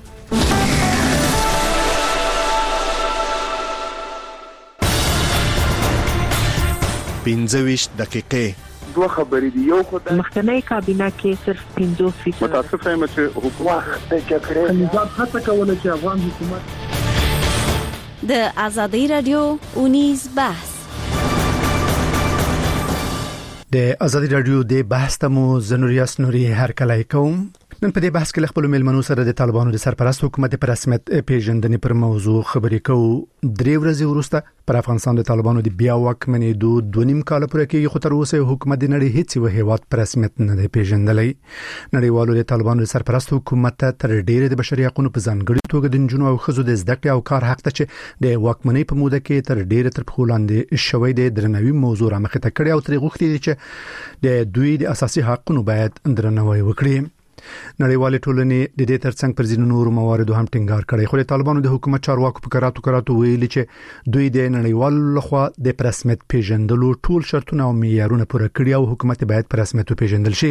پنځه ویشت دقیقې دوه خبرې دي. یو خو د مخکنی کابینه کې صرف پنځوس فیصد متاسف یم چې حکومت د چکرې نظام هڅه کوله چې افغان حکومت د ازادي رادیو اونیز بحث د ازادي رادیو د بحث ته مو زنوریاس نوري هر کله کوم. نن په دې بحث کې خپل ملمنو سره د طالبانو د سرپرست حکومت پر رسمیت پیژندنې پر موضوع خبرې کوو. درې ورځې وروسته پر افغانستان د طالبانو د بیا واکمنې دوه دوه نیم کال پورې کې خو تر اوسه حکومت د نړۍ هیڅ یو هیواد پر رسمیت نه دی پیژندلی. نړیوالو د طالبانو د سرپرست حکومت تر ډیره د بشري حقوقو په ځانګړي توګه د جنونو او خزو د زده کړې او کار حق ته چې د واکمنۍ په موده کې تر ډیره تر خلاندې شوی د درنوي موضوع را مخه ته کړی او تر غوښتي چې د دوی د اساسي حقوقو باید درنوي وکړي. نړیوالې ټولنې د دې ترڅنګ پر ځینو نورو مواردو هم ټینګار کړی خو د طالبانو د حکومت چارواکو په کراتو کراتو ویلي چې دوی د نړیوالو لخوا د رسمیت پیژندلو ټول شرطونه او معیارونه پوره کړي او حکومت باید پر رسمیت پیژندل شي.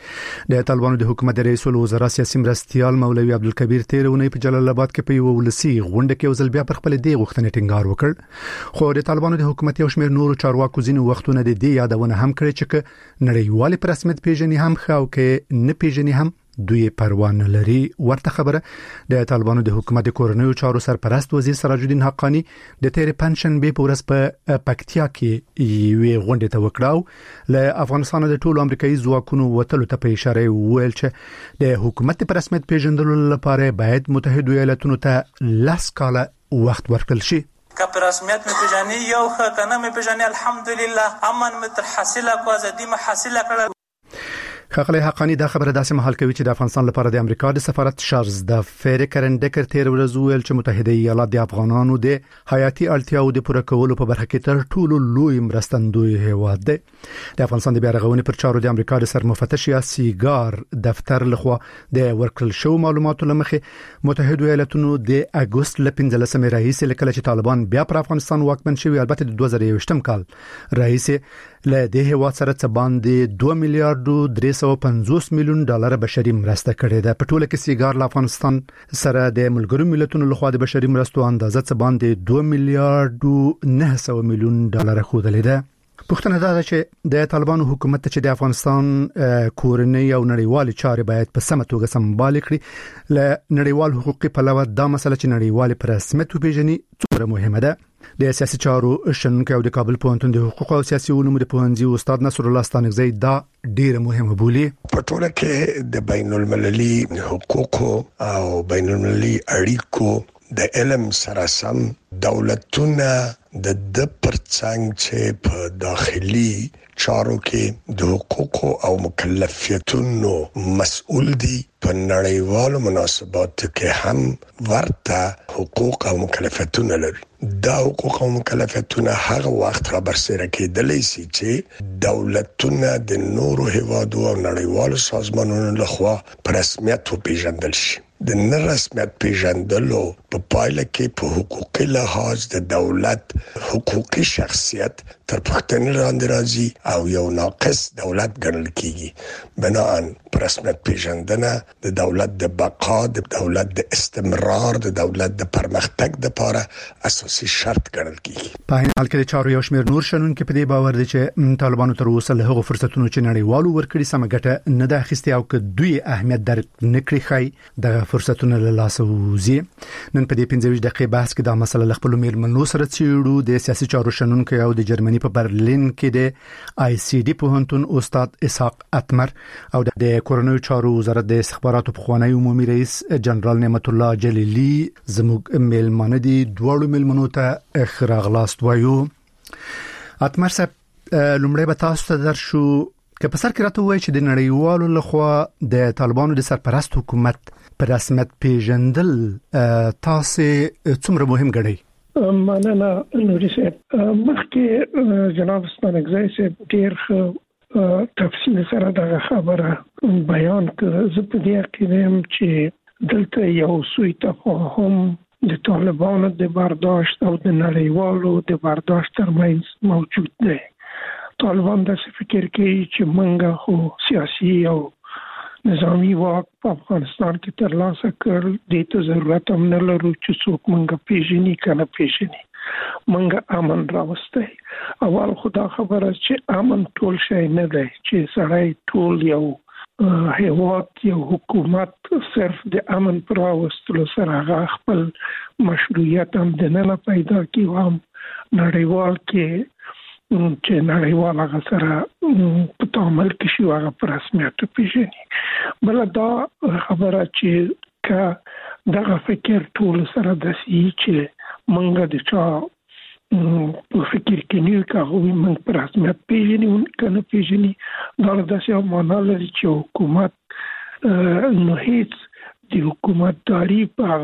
د طالبانو د حکومت رئیس الوزرا سیاسي مرستيال مولوي عبدالکبیر تیرونی په جلال آباد کې په یو ولسی غونډه کې وزل بیا پر خپل دی غوښتنې ټینګار وکړ خو د طالبانو د حکومت یو شمېر نورو چارواکو ځینو وختونه د دې یادونه هم کړې چې نړیوال پر رسمیت پیژنې هم خو کې نه پیژنې هم دوی پروا نه لري. ورته خبره د طالبانو د حکومت کورنیو چارو سرپرست وزیر سراج الدین حقانی د تیر پنشن به پورس په پکتیا کې یوې غونډه ته وکړاو له افغانستان د ټولو امریکایي ځواکونو وتلو ته په اشاره ویل چې د حکومت پر رسمیت پیژندلو لپاره باید متحده ایالاتونو ته لاس کاله وخت ورکړل شي. که پر رسمیت می پیژنی یو خ کنه می پیژنی الحمدلله امن متر حاصله کو ازادي ما حاصله کړه. خغلی حقانی دا خبره داسې محل کوي چې د افغانستان لپاره د امریکا د سفارت شارلز د فیر کرنډکر تیر ورځ ویل چې متحده ایالات د افغانانو د حیاتي اړتیاو د پوره کولو په برخه کې تر ټولو لوی مرستندوی هیواد دی. د افغانستان د بیا رغونې پر چارو د امریکا د سرمفتش یا سیګار دفتر لخوا د ورکړل شو معلوماتو لمخې متحده ایالاتونو د اگست ل پنځلسمې رئیس لکه چې طالبان بیا پر افغانستان واکمن شوی البته د دوه زره یوویشتم کال رئیس له دې هیواد سره څه باندې دوه میلیارډ درې سوه پنځوس میلیون ډالر بشري مرسته کړې ده. په ټوله کې سیګار له افغانستان سره د ملګرو ملتونو لخوا د بشري مرستو اندازه څه باندې دوه میلیارډ نه سوه میلیون ډالر خوده لیده. پښتنه دا چې د طالبانو حکومت چې د افغانستان کورنۍ او نړیوال چارې باید په سمه توګه سمبال کړي ل نړیوال حقوقي پلوه دا مسله چې نړیوال پر رسمیت وپیژني څومره مهمه ده. د سیاسي چارو شنونکو د کابل پوهنتون د حقوق او سیاسي علومو د پوهنځي استاد نصر الله ستانکزی دا ډیره مهمه بولي. په ټوله کې د بین المللي حقوقو او بین المللي اړیکو د علم سره سم دولتونه د د پرڅنګ چې په داخلي چارو کې د حقوقو او مکلفیتونو مسؤل دي په نړیوالو مناسباتو کې هم ورته حقوق او مکلفیتونه لري. دا حقوق او مکلفیتونه هغه وخت را برسېره کېدلی شي چې دولتونه د نورو هیوادو او نړیوالو سازمانونو لخوا په رسمیت وپېژندل شي. د نرسمیت پیژندلو په پایله کې په حقوقي لحاظ د دولت حقوقي شخصیت تر پښتنې لاندې راځي او یو ناقص دولت ګڼل کیږي. بناً په رسمیت پیژندنه د دولت د بقا، د دولت د استمرار، د دولت د پرمختګ لپاره اساسي شرط ګڼل کیږي. په حال کې چارو یو شمېر نور شنونکو په دې باور دي چې طالبانو تر اوسه له هغو فرصتونو چې نړیوالو ورکړي سم ګټه نه ده اخیستې او که دوی اهمیت درک نکړي خای د فرصتونو له لاسه وځي. نن په دې پنځه ویشت دقیقې بحث کې دا مسله له خپل میرمنو سره څېړو. د سیاسي چارو شنونکو او د جرمني په برلین کې د آی سی ډي پوهنتون استاد اسحاق اتمر او د کورنیو چارو وزارت د استخباراتو پخوانی عمومي رئیس جنرال نعمت الله جلیلی زموږ میلمانه دي. دواړو میلمنو ته خراغلاست وایو. اتمر صاحب لومړی به تاسو ته درشو که په سر کې راته وایي چې د نړیوالو لخوا د طالبانو د سرپرست حکومت پر رسمیت پیژندل تاسو څومره مهم ګڼئ؟ مننه نوري صاحب. مخکې جناب ستانکزی صاحب ډېر ښه تفصیل سره دغه خبره بیان کړه. زه په دې عقیده یم چې دلته یو سوء تفاهم د طالبانو د برداشت او د نړیوالو د برداشت ترمنځ موجود دی. طالبان داسې فکر کوي چې موږ خو سیاسي او نظامی واک په افغانستان کې ترلاسه کړل، دې ته ضرورت هم نه لرو چې څوک موږ پیژني که نه پیژني. موږ امن راوستی. اول خو دا خبره چې امن ټول شی نه دی چې سړی ټول یو هیواد یو حکومت صرف د امن پر راوستلو سره هغه خپل مشروعیت هم دننه پیدا کړي او هم نړیوال کې چې نړیوال هغه سره په تعامل کې شي هغه په رسمیت وپېژني. بله دا خبره چې که دغه فکر ټول سره داسې چې موږ د چا په فکر کې نه یو که هغوی موږ په رسمیت پېژني که نه پېژني دا داسې یو معنا لري چې حکومت نو هیڅ د حکومتداري په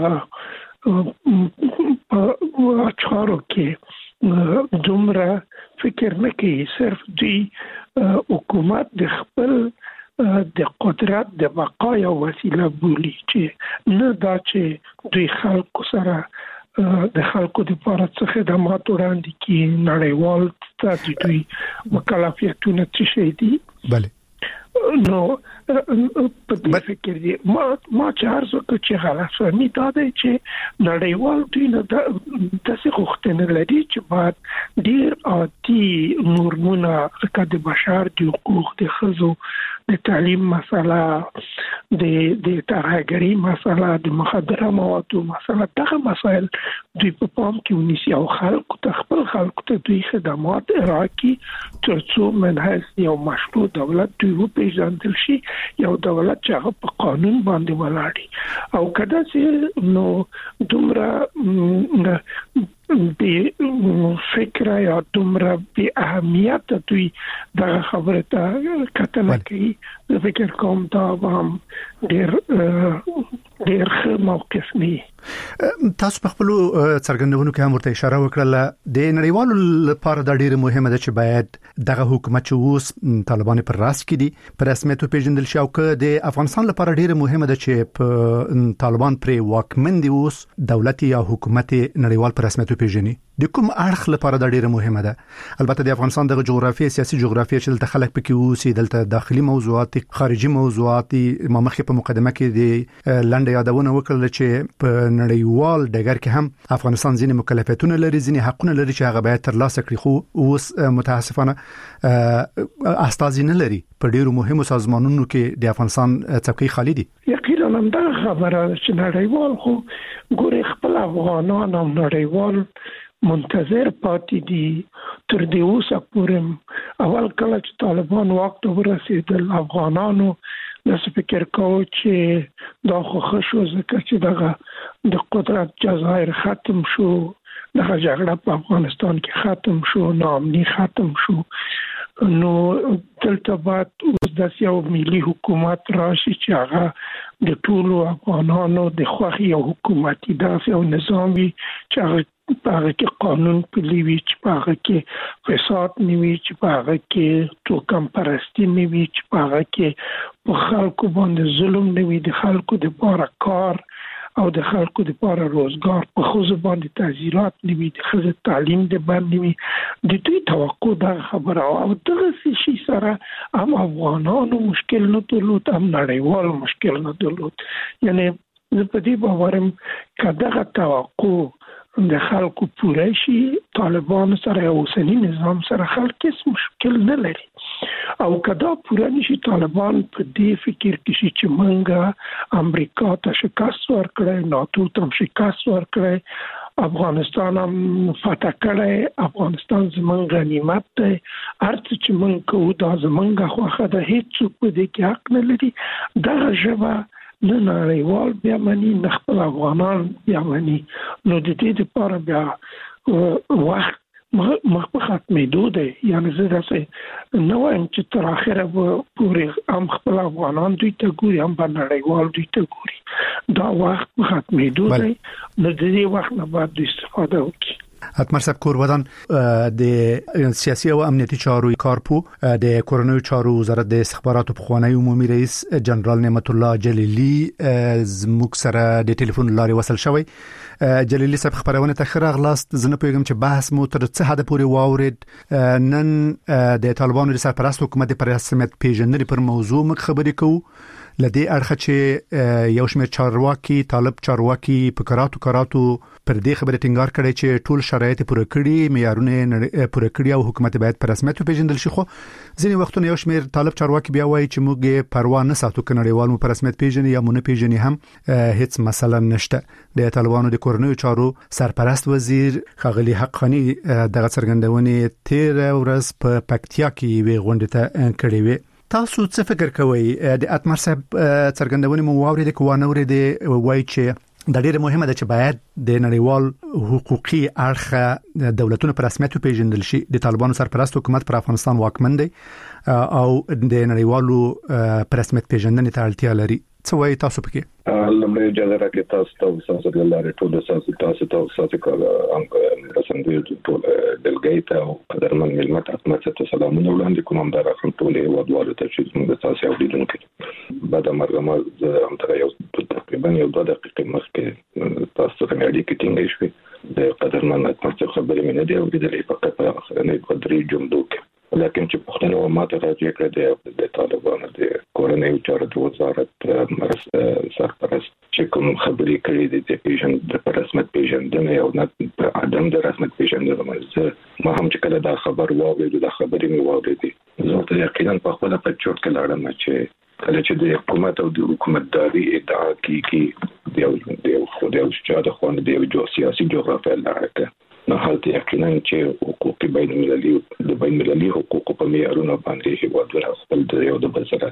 هغه په چارو کې دومره فکر نه کوي. صرف دوی حکومت د خپل د قدرت د بقا یو وسیله بولي چې نه دا چې دوی خلکو سره د خلکو د لپاره څه خدمات وړاندې کړي. نړیوال ته دوی مکلفیتونه څه شي دي. بله نو په دې فکر دي ما ما چې هر څه چې غلط فهمي دا دی چې نړیوال دوی نه داسې غوښتنه لري چې باید ډېر عادي نورمونه لکه د بشر د حقوق، د ښځو د تعلیم مسله، د د ترهګرۍ مسله، د مخدره موادو مسله، دغه مسایل دوی په پام کې ونیسي او خلکو ته خپل خلکو ته دوی خدمات ارائه کړي تر څو من حیث یو مشروع دولت دوی وپېژندل شي، یو دولت چې هغه په قانون باندې ولاړ وي. او که داسې نو دومره بې فکره یا دومره بې اهمیته دوی دغه خبره ته کتنه کوي، زه فکر کوم دا به هم ډېر ډېر ښه موقف نه وي. تاسو په خپلو څرګندونو کې هم ورته اشاره وکړله د نړیوالو لپاره دا ډېره مهمه ده چې باید دغه حکومت چې اوس طالبان پر راس کې دي په رسمیت وپېژندل شي، او که د افغانستان لپاره ډېره مهمه ده چې په طالبان پرې واکمن دي اوس دولت یا حکومت نړیوال په رسمیت وپېژني. د کوم اړخ لپاره دا ډېره مهمه ده؟ البته د افغانستان د جغرافیې سیاسي جغرافیې چې دلته خلک پکې اوسي، دلته داخلي موضوعات خارجي موضوعات ما مخکې په مقدمه کې د لنډه یادونه وکړه چې په نړیوال ډګر کې هم افغانستان ځینې مکلفیتونه لري، ځینې حقونه لري چې هغه باید ترلاسه کړي، خو اوس متاسفانه استازي نه لري. په ډیرو مهمو سازمانونو کې د افغانستان څوکۍ خالی دي. یقینا هم دا خبره چې نړیوال خو ګوري خپل افغانان او نړیوال منتظر پاتې دي تر دې اوسه پورې. اول کله چې طالبان واک ته ورسېدل افغانانو د فکر کوي چې دا خو خشو ځکه چې دغه د قدرت جزایر ختم شو، دغه جګړه په افغانستان کې ختم شو، ناامني ختم شو، نو دلته باید اوس د یو ملي حکومت راشي چې هغه د ټولو افغانانو د خوښۍ او حکومتي داسې یو نظام وي چې هغه په هغه کې قانون پلی وي، چې په هغه کې فساد نه وي، چې په هغه کې توکم پرستی نه وي، چې په هغه کې په خلکو باندې ظلم نه وي، د خلکو د لپاره کار او د خلکو د لپاره روزګار، په ښځو باندې تعزیرات نه وي، د ښځو تعلیم د باندې وي. د دوی توقع دا خبره او دغه شي سره هم افغانانو مشکل نه درلود، هم نړیوال مشکل نه درلود. یعنی زه په دې باورم چې دغه توقع د خلکو پوره شي، طالبان سره او اوسنی نظام سره خلک هیڅ مشکل نه لري. او کدا پوره نشي طالبان په دې فکر کې شي چې منګه امریکا ته شکست ورکړي، ناتو ته شکست ورکړي، افغانستان هم فتح کړي، افغانستان زمونږ غنیمت دی، هرڅه چې مونږ کوو دا زمونږ خوښه ده، هیڅ په دې کې حق نه لري. دغه ژبه نه نړیوال بیا مني، نه خپل افغانان بیا مني. نو د دې لپاره بیا وخت مخ په ختمېدو دی. یعنی زه داسې نه وایم چې تر اخره پورې هم خپل افغانان دوی ته ګوري، هم به نړیوال دوی ته ګوري. دا وخت په ختمېدو دی، نو د دې وخت نه باید دوی استفاده وکړي. اتمر صاحب کورودان د سیاسي او امنیتي چارو کارپو د کورونوي چارو وزارت د استخباراتو پخوانی عمومي رئیس جنرال نعمت الله جلیلی زموږ سره د ټلیفون لارې وصل شوی. جلیلی صاحب خبرونه ته خراغلاست. زنه پیغام چې بحث مو تر څه حد پورې واورید. نن د طالبانو د سرپرست حکومت پر رسمیت پیژندنې پر موضوع مخ خبرې کوو. لدی اړخ چې یو شمېر چارواکي طالب چارواکي په کراتو کراتو پر دې خبره ټینګار کړي چې ټول شرایط پوره کړي، معیارونه پوره کړي او حکومت باید په رسمیت پیژندل شي. خو ځینې وختونه یو شمېر طالب چارواکي بیا وایي چې موږ پروا نه ساتو چې نړیوال مو په رسمیت پیژني یا مونږ پیژني، هم هیڅ مسله نشته. د طالبانو د کورنیو چارو سرپرست وزیر ښاغلي حقانی دغه څرګندونې تیر ورځ په پکتیا کې وی غونډه ته کړې وي. تاسو څه فکر کوئ؟ د اتمر صاحب څرګندونې مو واورېدې که وانه اورېدې، وایي چې دا ډیره مهمه ده چې باید د نړیوال حقوقي اړخ دولتونو په رسمیت پیژندل شي. د طالبانو سرپرست حکومت پر افغانستان واکمن دی او د نړیوالو په رسمیت پیژندنې ته اړتیا لري. څه وایي تاسو پکې؟ لمړی اجازه راکړئ تاسو ته تاسو د لارې ټول تاسو تاسو تاسو کار هم رسندوی ټول دلګیت او قدرمن ملمت اتمت ته سلامونه وړاندې کوم. هم دا راخم ټول هیوادوالو ته چې موږ تاسو اوریدونکو بعد مرګما زه هم تر یو تقریبا یو دوه دقیقې مخکې تاسو ته اړیکې ټینګې شوې. د قدرمن اتمت خبرې مې نه دی اوریدلې، فقط په اخرنۍ په درې جملو کې. لیکن چې پښتنو ماته راځي کړه د طالبانو د کورنیو چارو د وزارت مرس سرپرست چې کوم خبرې کړې دي د پیژند د رسمیت پیژندنې او نه عدم د رسمیت پیژندنې باندې ما هم چې کله دا خبر واورید دا خبرې مې واورېدې زه ته یقینا په خپل په چوټ کې لاړم چې کله چې د حکومت او د حکومتداري ادعا کیږي د یو د یو خو د یو شاده خوان د یو سیاسي جغرافیه لاره نه حالت یقینا چې حقوق بین المللي د بین المللي حقوق په معیارونو باندې هیوادونه خپل د یو د بل سره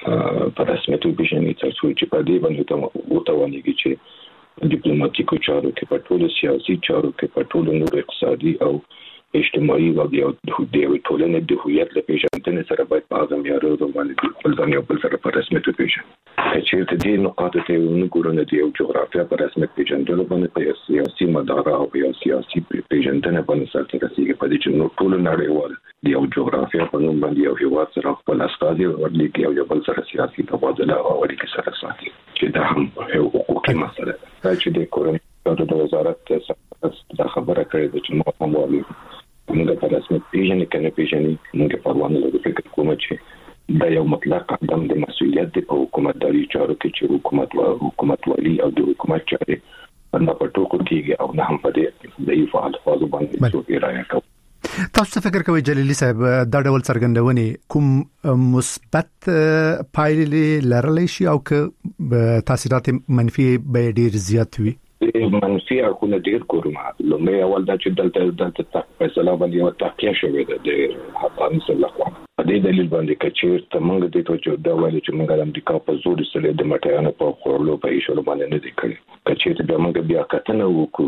په رسمیت پیژني تر څو چې په دې باندې ته وتوانیږي چې ډیپلوماټیکو چارو کې په ټولو سیاسي چارو کې په ټولو نور اقتصادي او اجتماعي او د ټولنې د هویت له پیژندنې سره باید په هغه معیارونو باندې خپل ځان یو بل سره په رسمیت پیژني. چې ته دې نقاط ته ونګورو د یو جغرافیه په رسمیت پیژندلو باندې په سیاسي مدار او په سیاسي پیژندنې باندې سره رسیدي په دې چې نو ټول نړیوال د یو جغرافیه په نوم باندې یو هیواد سره خپل استازي ورلیکي او یو بل سره سیاسي تبادله او اړیکې سره ساتي چې دا هم یو حقوقي مسله ده. چې د کورنیو د وزارت څخه خبره کړې ده چې نو هم وایي موږ په رسمیت پیژنې کنه پیژنې موږ په روانه لږ فکر کوم چې دا یو مطلق عدم د مسؤلیت د حکومتداري چارو کې چې حکومت او حکومت والی او د حکومت چارې نه په ټوکو کېږي او نه هم په دې ضعیف الفاظ باندې څوک راځي کوي. تاسو فکر کوئ جلیلی صاحب دا ډول څرګندونې کوم مثبت پایلې لرلی شي او که تاثیرات منفي به ډیر زیات وي؟ منفي اړخونه ډیر کومه لومړی اول دا چې دلته دلته فیصله باندې یو تحقیق شوی دی د افغانستان لخوا په دې دلیل باندې چې ته موږ د توجه دا وایي چې موږ د امریکا په زور سره د مټیانو په خورلو په ایشلو باندې نه دی کړی کچې ته موږ بیا کتنه وکړو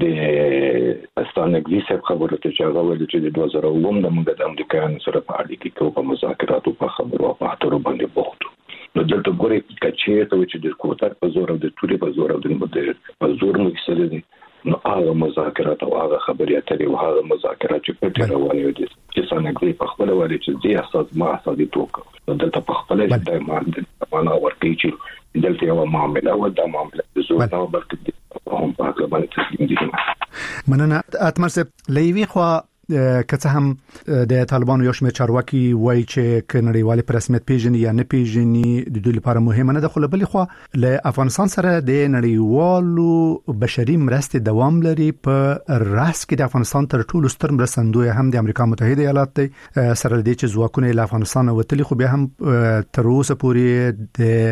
د استانګلیسه خبره ته چې هغه ویل چې د دوه زره اووه د موږ د امریکایانو سره په اړیکه کې په مذاکراتو په خبرو په اترو باندې بوختو. نو دلته ګوري چې ته چې د کوټه په زور او د توري په زور او د مدیر په زور نو کیسه دي نو هغه مذاکرات او هغه خبرې اترې او هغه مذاکرات چې په ډیر روانې دي چې څنګه په خپل وایي چې دې اساس ما اساسي توګه نو دلته په خپل ځای باندې معنا ورکړي چې دلته یو معاملې او د معاملې د زور نه بلکې هم په هغه باندې تسلیم دي. مننه اتمر صاحب لوي خو که څه هم د طالبانو یو شمېر چارواکي وایي چې ک نړیوال په رسمیت پیژني یا نه پیژني د دوی لپاره مهمه نه ده خو بل خو له افغانستان سره د نړیوالو بشري مرستې دوام لري په راس کې د افغانستان تر ټولو ستر مرستندوی هم د امریکا متحده ایالات دی سره د چې ځواکونه له افغانستان وتلي خو بیا هم تر اوسه پورې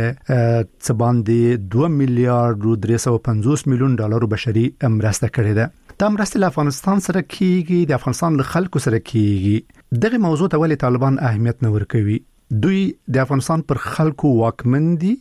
د څباندې دوه میلیارډ درې سوه پنځوس میلیون ډالر بشري مرسته کړې ده. دا مرسته له افغانستان سره کیږي د افغانستان له خلکو سره کیږي دغه موضوع ته ولې طالبان اهمیت نه ورکوي؟ دوی د افغانستان پر خلکو واکمن دي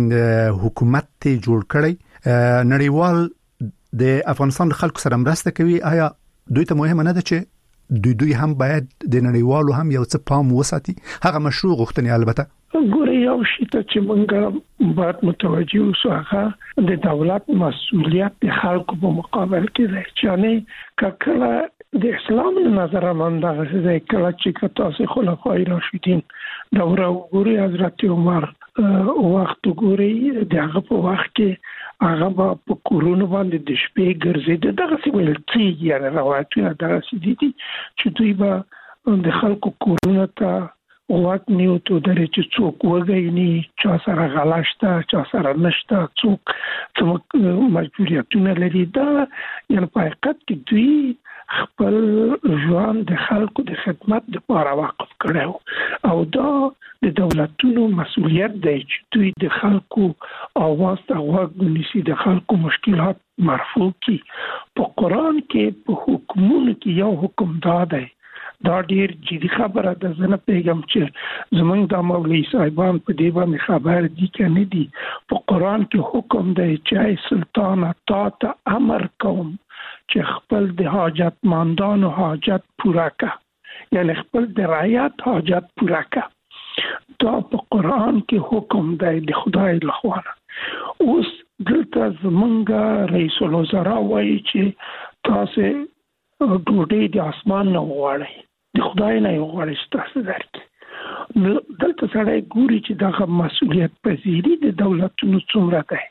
حکومت ته جوړ کړي نړیوال د افغانستان له خلکو سره مرسته کوي آیا دوی ته مهمه نه ده چې دوی دوی هم باید د نړیوالو هم یو څه پام وساتي هغه مشروع غوښتنې البته ګورې یو شی ته چې موږ باید متوجه اوسو هغه د دولت مسؤلیت د خلکو په مقابل کې دی چې نه کله د اسلام نظر باندې غوښتل کله چې تاسو خلفای راشدین دوره ګوري حضرت عمر وخت ګوري دغه په وخت کې هغه په کورونو باندې د شپې ګرځي دغه څه ویل چې یاره راواتونه دغه څه دي چې دوی به د خلکو کورونو ته وخت نیو ته درې چې څوک وګینی چې سره غلاشته چې سره نشته څوک څوک مجبوریتونه لري دا یعنی په حقیقت کې دوی خپل ځوان د خلکو د خدمت لپاره وقف کړو او دا د دولتونو مسؤلیت دی چې دوی د خلکو اواز ته وګوري د خلکو مشکلات مرفوع کی په قران کې په حکمونو کې یو حکم دا دی دا ډیر جدي خبره ده زنه پیغام چې زمونږ د مولوی صاحبان په دی باندې خبر دي کنه دي په قران کې حکم دی چې سلطان تا ته امر کوم چې خپل د حاجت مندانو حاجت پوره کړه یعنی خپل د رعیت حاجت پوره کړه دا په قران کې حکم دی د خدای لخوا اوس دلته زمونږ رئیس الوزرا وایي چې تاسو ډوډۍ د اسمان نه وغواړئ د خدای نه وغواړئ تاسو درکې نو دلته سړی ګوري چې دغه مسؤلیت پذیری د دولتونو څومره ده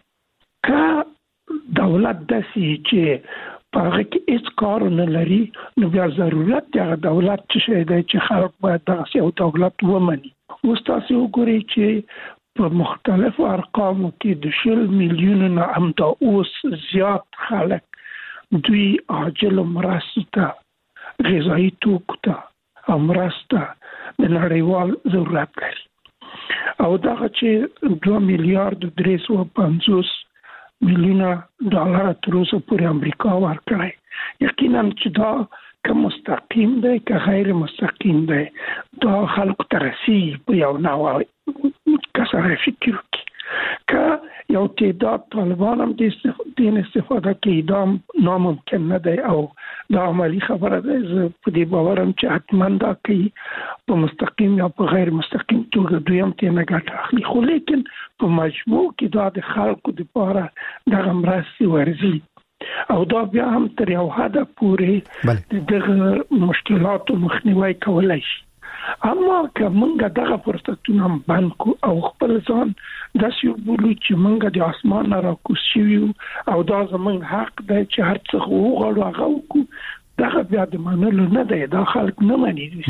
که دولت داسې چې په هغه کې هیڅ کار نه لري نو بیا ضرورت دی هغه دولت چې شي دی چې خلک باید داسې یو دولت ومني اوس تاسو وګورئ چې په مختلفو ارقامو کې د شل میلیونو نه هم دا اوس زیات خلک دوی عاجل مرسته غذایی توکو ته مرسته د نړیوال ضرورت لري او دغه چې دوه میلیارډ درې سوه پنځوس میلیونه ډالر تر اوسه پورې امریکا ورکړی یقینا چې دا که مستقیم دی که غیر مستقیم دی دا خلکو ته رسیږي په یو نوع کسره فکر وکړي که یو تعداد طالبان هم دین استفاده کوي دا ناممکن نه دی او دا عملی خبره ده زه په دې باورم چې حتما دا کوي په مستقیم یا په غیر مستقیم توګه دوی هم ترې نه ګټه اخلي خو لیکن په مجموع کې دا د خلکو دپاره دغه مرستې ورځي او دا بیا هم تر یو حده پورې د دغه مشکلاتو مخنیوی کولی شي اما که موږ دغه فرصتونه بند کو او خپل ځان داسې وبولو چې موږ د اسمان نه راکوز شوي او دا زموږ حق دی چې هر څه وغواړو هغه وکړو دغه بیا د منلو نه دی دا خلک نه مني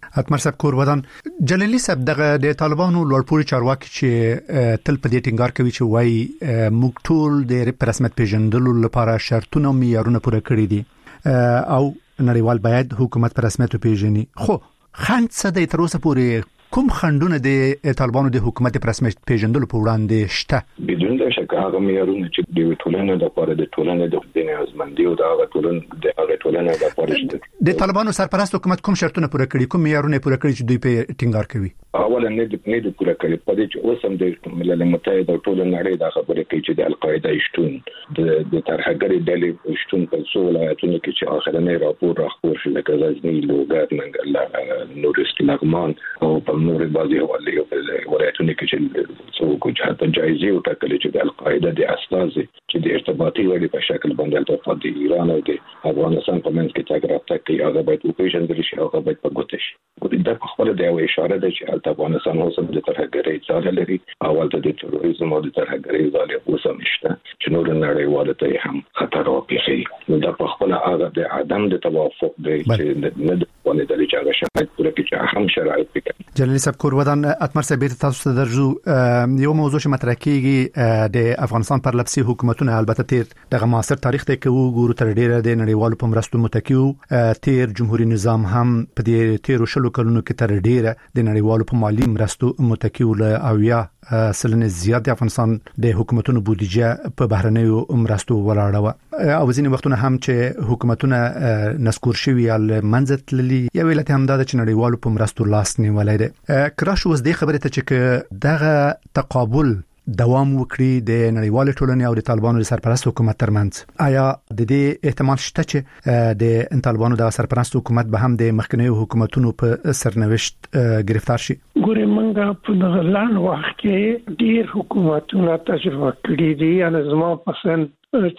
اتمر صاحب کور ودان جلیلی صاحب دغه د طالبانو لوړپوړي چارواکي چې تل په دې ټینګار کوي چې وای موږ ټول د رسمیت پیژندلو لپاره شرطونه او معیارونه پوره کړی دي او نړیوال باید حکومت په رسمیت پیژني. خو خند څه د تر اوسه پورې کوم خندونه د طالبانو د حکومت په رسمیت پیژندلو په وړاندې شته؟ بدون د شک هغه معیارونه چې د ټولنې د لپاره د ټولنې د بنیازمندي او د هغه ټولنې د هغه ټولنې د لپاره شته. د طالبانو سرپرست حکومت کوم شرطونه پوره کړي، کوم معیارونه پوره کړي چې دوی په ټینګار کوي؟ اولا نه د نه د پوره کړي په دې چې اوس هم د ملل متحد او ټول نړۍ د خبرې کوي چې د القاعده شتون د د ترهګری ډلې شتون په څو ولایتونو کې چې اخرنۍ راپور راخور شو لکه غزنی، لوګر، منګلا، نورست، لغمان او په نور بعضي حواله په ولایتونو کې چې څو کوم حتی جایزه او ټاکلې چې د القاعده د اساس چې د ارتباطي وړي په شکل باندې د د ایران او د افغانستان په منځ کې تګ راتګ کوي، هغه باید وپیژندل شي، هغه باید په ګوته شي. دا په خپل د یو اشاره ده چې افغانستان اوس د ترهګرۍ ځاله لري او د تروریزم او د ترهګرۍ ځاله اوس هم شته چې نور نړیواله ته هم خطر واقعي. نو دا په خپل هغه د عدم د توافق دی چې نه د ولې د لچاره شرایط پوره کې چې هم شرایط پکې. جلیل صاحب کور ودان اتمر صاحب تاسو ته درجو یو موضوع چې مطرح کیږي د افغانستان پر لپسي حکومتونه البته تیر دغه معاصر تاریخ ته کوو ګورو تر ډیره د نړیوالو په مرستو متکیو تیر جمهوریت نظام هم په دې تیر شلو کلونو کې تر ډیره د نړیوالو په مالی مرستو متکیو له اویا سلنه زیات د افغانستان د حکومتونو بودیجه په بهرنیو مرستو ولاړه و او ځینې وختونه هم چې حکومتونه نسکور شوي ال منځت للی یو علت هم دا چې نړیوالو په مرستو لاس نیولای دي. کراش اوس د خبره ته چې دغه تقابل دوام وکړي د نړیوال ټولنې او د طالبانو د سرپرست حکومت ترمنځ، آیا د دې احتمال شته چې د طالبانو د سرپرست حکومت به هم د مخکنیو حکومتونو په سرنوشت گرفتار شي؟ ګورې منګه په دغه لاند وخت کې ډیر حکومتونه تجربه کړې دي، ان زما پسند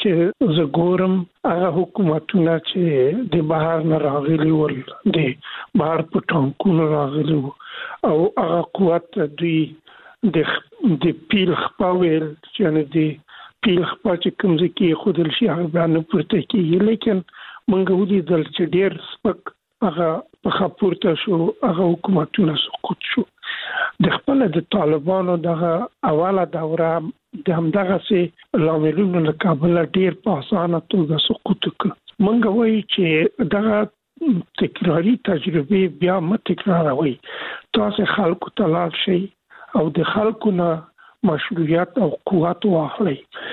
چې زه ګورم هغه حکومتونه چې د بهر نه راغلي ول، د بهر په ټانکونو راغلي او هغه قوت دوی د د پیل خپاویل چې د پیل خپا چې کوم ځکه خودل شي هغه باندې پورته کیږي، لیکن مونږ ولیدل چې ډیر سپک هغه په خپورته شو، هغه حکومتونه سقوط شو. د خپل د طالبانو دغه اوله دوره د همدغه سي لاملونو له کابل ډیر په اسانه توګه سقوط وکړ. مونږ وایي چې دغه تکراری تجربه بیا مت تکراروي، تاسو خلکو ته لاړ شئ او د خلکو نه مشروعیت او قوت واخلي.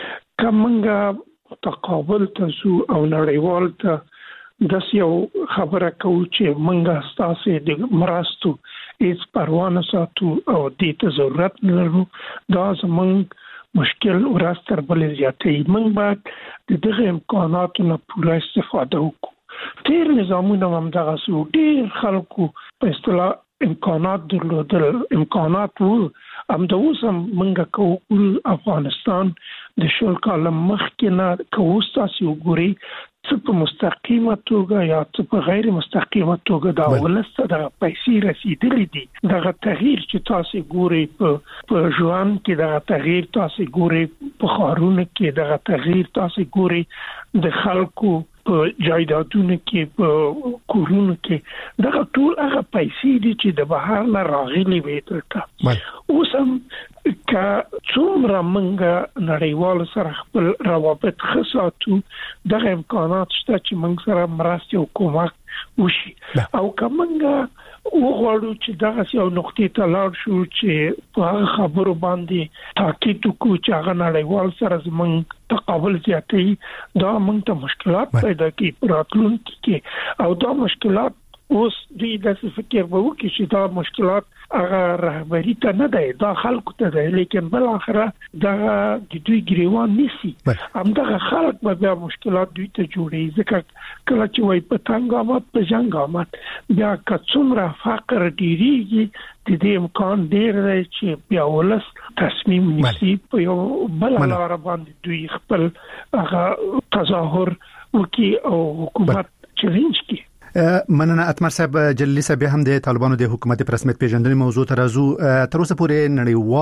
کومنګه تقابل تاسو او نړیوال ته د یو خبره کوي چې منګه ستاسو د مرستو هیڅ پروا نه ساتو او د ته ضرورت لرو، دا زمونږ مشکل ورستر بل زیاتې. موږ باید د دغه امکاناتو نه پوره استفاده وکړو. تیر نظامونه هم دغه سو ډیر خلکو په اصطلاح امکانات درلودل، امکانات وو هم د اوس هم منګه کوو. افغانستان د شل کال مخکې نه کوو تاسو وګورئ څه په مستقیمه توګه یا څه په غیر مستقیمه توګه دا ولسته د پیسې رسیدلې دي. دغه تغییر چې تاسو ګورئ په په ژوند کې، دغه تغییر تاسو ګورئ په خارونه کې، دغه تغییر تاسو ګورئ د خلکو په جایدادونو کې، په کورونو کې، دغه ټول هغه پیسې دي چې د بهر نه راغلي وي ترته. اوس هم که څومره موږ نړیوال سره خپل روابط خساتو، دغه امکانات شته چې موږ سره مرستې او کومک وشي. او که موږ وغواړو چې دغه یو نقطې ته لاړ شو چې په هغه خبرو باندې تاکید وکړو چې هغه نړیوال سره زموږ تقابل زیاتوي، دا موږ ته مشکلات پیدا کوي په راتلونکي کې. او دا مشکلات اوس دوی داسې فکر به وکړي چې دا مشکلات هغه رهبري ته نه دی، دا خلکو ته دی، لیکن بل اخره دغه د دوی ګریوان نیسي. همدغه خلک به بیا مشکلات دوی ته جوړي، ځکه کله چې وایي په تنګ آمد په جنګ آمد، بیا که څومره فقر ډیریږي د دې امکان ډیر دی چې بیا ولس تصمیم نیسي په یو بل لاره باندې دوی خپل هغه تظاهر وکړي او حکومت چیلنج کړي. مننه اتمر صاحب. جلیلی صاحب هم د طالبانو د حکومت په رسمیت پیژندنې موضوع ته راځو. تر اوسه پورې نړیوال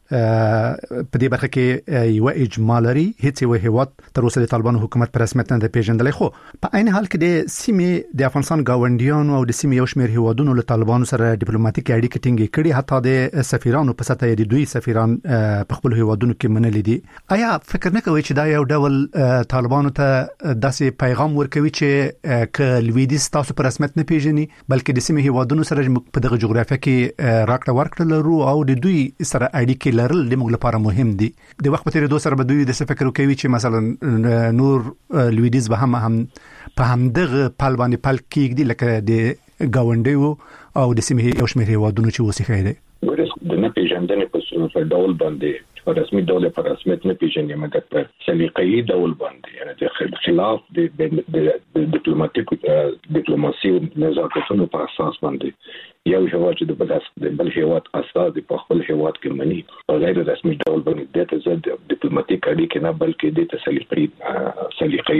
په دې برخه کې یو اجماع لري هیڅ یو هیواد تر اوسه د طالبانو حکومت پر رسمیت نه پیژندل، خو په عین حال کې د سیمې د افغانستان گاونډیانو او د سیمې یو شمېر هیوادونو له طالبانو سره ډیپلوماټیک اړیکې ټینګې کړي، حتی د سفیرانو په سطح د دوی سفیران په خپل هیوادونو کې منلي دي. آیا فکر نه کوي چې دا یو ډول طالبانو ته داسې پیغام ورکوي چې ک لویدیز تاسو پر رسمیت نه پیژني، بلکې د سیمې هیوادونو سره په دغه جغرافیه کې راکړه ورکړه لرو او د دوی سره اړیکې لرل د موږ لپاره مهم دي؟ د وخت په تیریدو سره به دوی د څه فکر کوي چې مثلا نور لویدیز به هم هم په همدغه پل باندې پل کېږدي لکه د گاونډیو او د سیمې یو شمېر هیوادونو چې وسیخه دي. د نه پیژندنې په ډول باندې په رسمي ډول په رسمیت نه پیژني، مګر په سلیقه‌ای ډول باندې، یعنی د خلاف د ډیپلوماټیک ډیپلوماسي او نزاکتونو په اساس باندې یو هیواد چې د بل د بل هیواد اساس په خپل هیواد کې مني په غیر رسمي ډول باندې د ته د ډیپلوماټیک اړیکې نه بلکې د سلیقه‌ای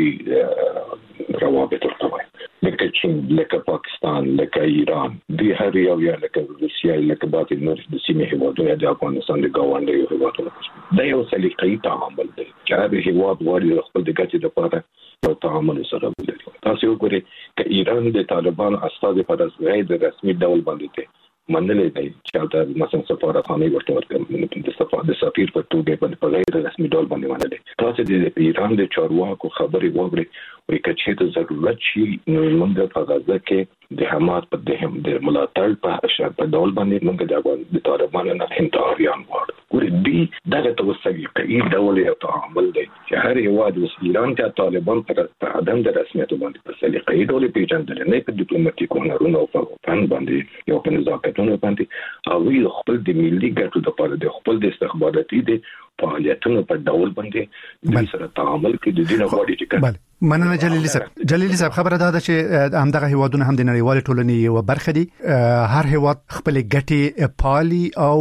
سلیقه‌ای روابط ورته لکه چین، لکه پاکستان، لکه ایران، دی هر یو یا لکه روسیه، لکه باقي نور د سیمې هیوادونو د افغانستان د گاونډیو هیوادونو دا یو سلیقه‌ای تعامل دی چې هر هیواد غواړي خپل د ګټې لپاره یو تعامل سره ولري. تاسو وګورئ چې ایران د طالبان استاد پر غیر رسمي ډول باندې منلې دی چې دا مثلا سفارتخانه ورته ورکړي د سفارت د سفیر په توګه په غیر رسمي ډول باندې منلې. تاسو د ایران د چارواکو خبرې واورئ وایي چې د ضرورت شي نو موږ په غزه کې د حماس په دهم د ملاتړ په اشاره په ډول باندې موږ د افغان د طالبانو نه انتحاریان وړو ګورې دی دغه توسعي کوي ډول یو تعامل دی چې هر یواد اوس ایران ته طالبان پر عدم د رسمیت باندې په سلیقه‌ای ډول پیژندل نه په ډیپلوماټیک هنرونو او فن باندې یو په نزاکتونو باندې او خپل د ملي ګټو لپاره د خپل د استخباراتي د فعالیتونو په ډول باندې د سره تعامل کې د دینه غوړي چې مننه جلیلی صاحب. جلیلی صاحب خبره ده چې همدغه هیوادونه هم د نړیوال ټولنې یو برخه دي، هر هیواد خپل ګټې پالي او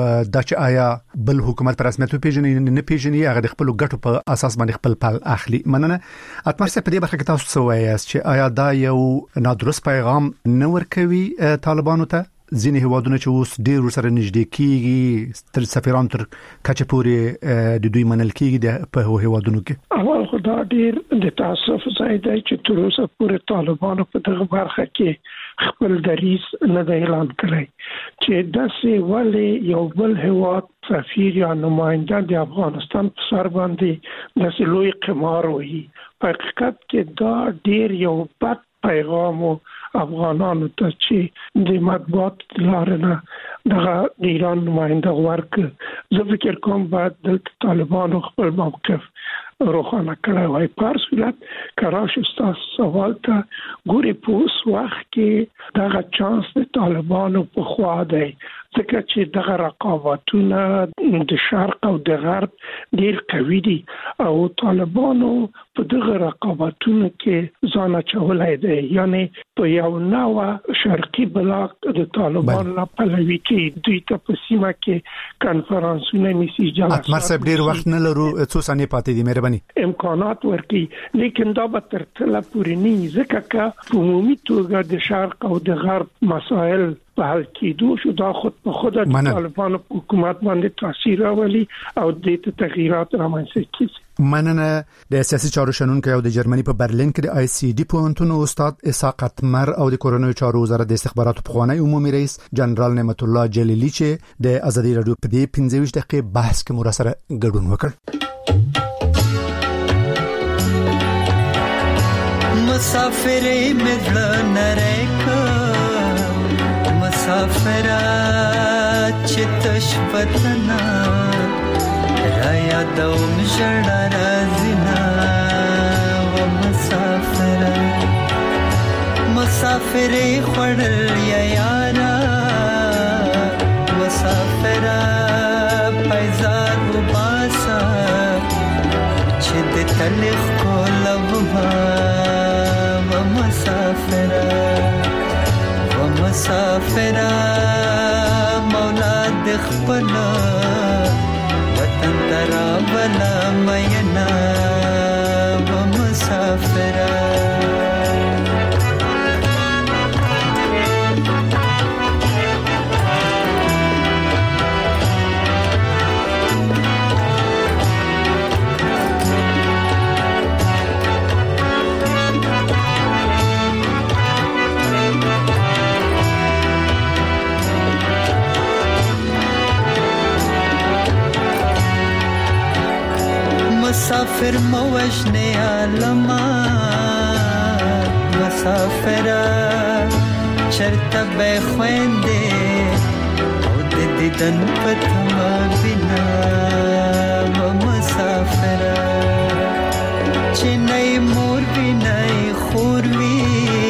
د چې آیا بل حکومت پر رسمیت پیژني نه پیژني هغه د خپل ګټو په اساس باندې خپل پل اخلي. مننه اتمر صاحب په دې برخه کې تاسو څه وایي چې آیا دا یو نادرست پیغام نه ورکوي طالبانو ته؟ ځینې هیوادونه چې اوس ډېر سره نږدې کیږي تر سفیران تر کچه پورې د دوی منل کیږي په هیوادونو کې. اول خدا ډېر د تاسف ځای دی چې تر اوسه پورې طالبانو په دغه برخه کې خپل دریځ نه دی اعلان کړی چې داسې ولې یو بل هیواد سفیر یا نماینده د افغانستان په سر باندې داسې لوی قمار وایي. په حقیقت کې دا ډېر یو بد پیغام افغانانو ته چې د مطبوعات لارنه دغه ایران نماینده ورکړ. زه فکر کوم باید د طالبانو خپل موقف روښانه کړی وای. په صورت کراش استاد سوال ته ګوري په اوس وخت کې دغه چانس د طالبانو په خوا دی ځکه چې دغه رقابتونه د شرق او د غرب ډیر قوي دي او طالبانو په دغه رقابتونو کې ځان اچولای دی، یعنی په یو نوع شرقي بلاک د طالبانو لا پلوي کې دوی ته په سیمه کې کنفرانسونه نیسي جلسات. اتمر صاحب ډیر وخت نه لرو، څو ثانیې پاتې دي، مهرباني امکانات ورکړي، لیکن دا به تر ټله پورې نه ځکه چې په عمومي توګه د شرق او د غرب مسائل په حل کېدو شو دا خود په خود د طالبانو حکومت باندې تاثیر راولي او د تغییرات رامنځته کیږي. مننه د سیاسي چارو شنونکو او د جرمني په برلین کې د آی سی ډي پوهنتون استاد اسحاق اتمر او د کورونو چارو وزارت د استخباراتو پخوانی عمومي رئیس جنرال نعمت الله جلیلی چې د ازادي رادیو په دې پنځه ویشت دقیقې بحث کې مو سره ګډون وکړ. مسافرې مدل نریکا مسافرہ چتش پتنا رایا دوم جڑا رازنا و مسافرہ مسافرې خړل یا یارا مسافرہ پایزار و باسا چې د تلخ کو لوما و مسافرہ مسافرہ مولا د خپل وطن ترا بلا مینا و مسافرہ مسافر موجنه عالما مسافر چرته به خويندې او د دیدن پتما بنا و مسافر چې نه مور بنا خور وی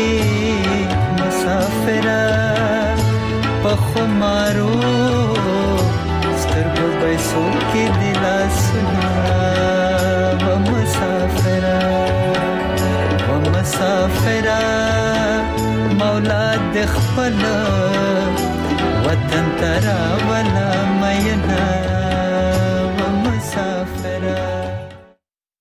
مسافر په خمارو سترګو به سوکې دلا سنا و مسافر و مسافر مولا د خپل وطن ترا ولا مينا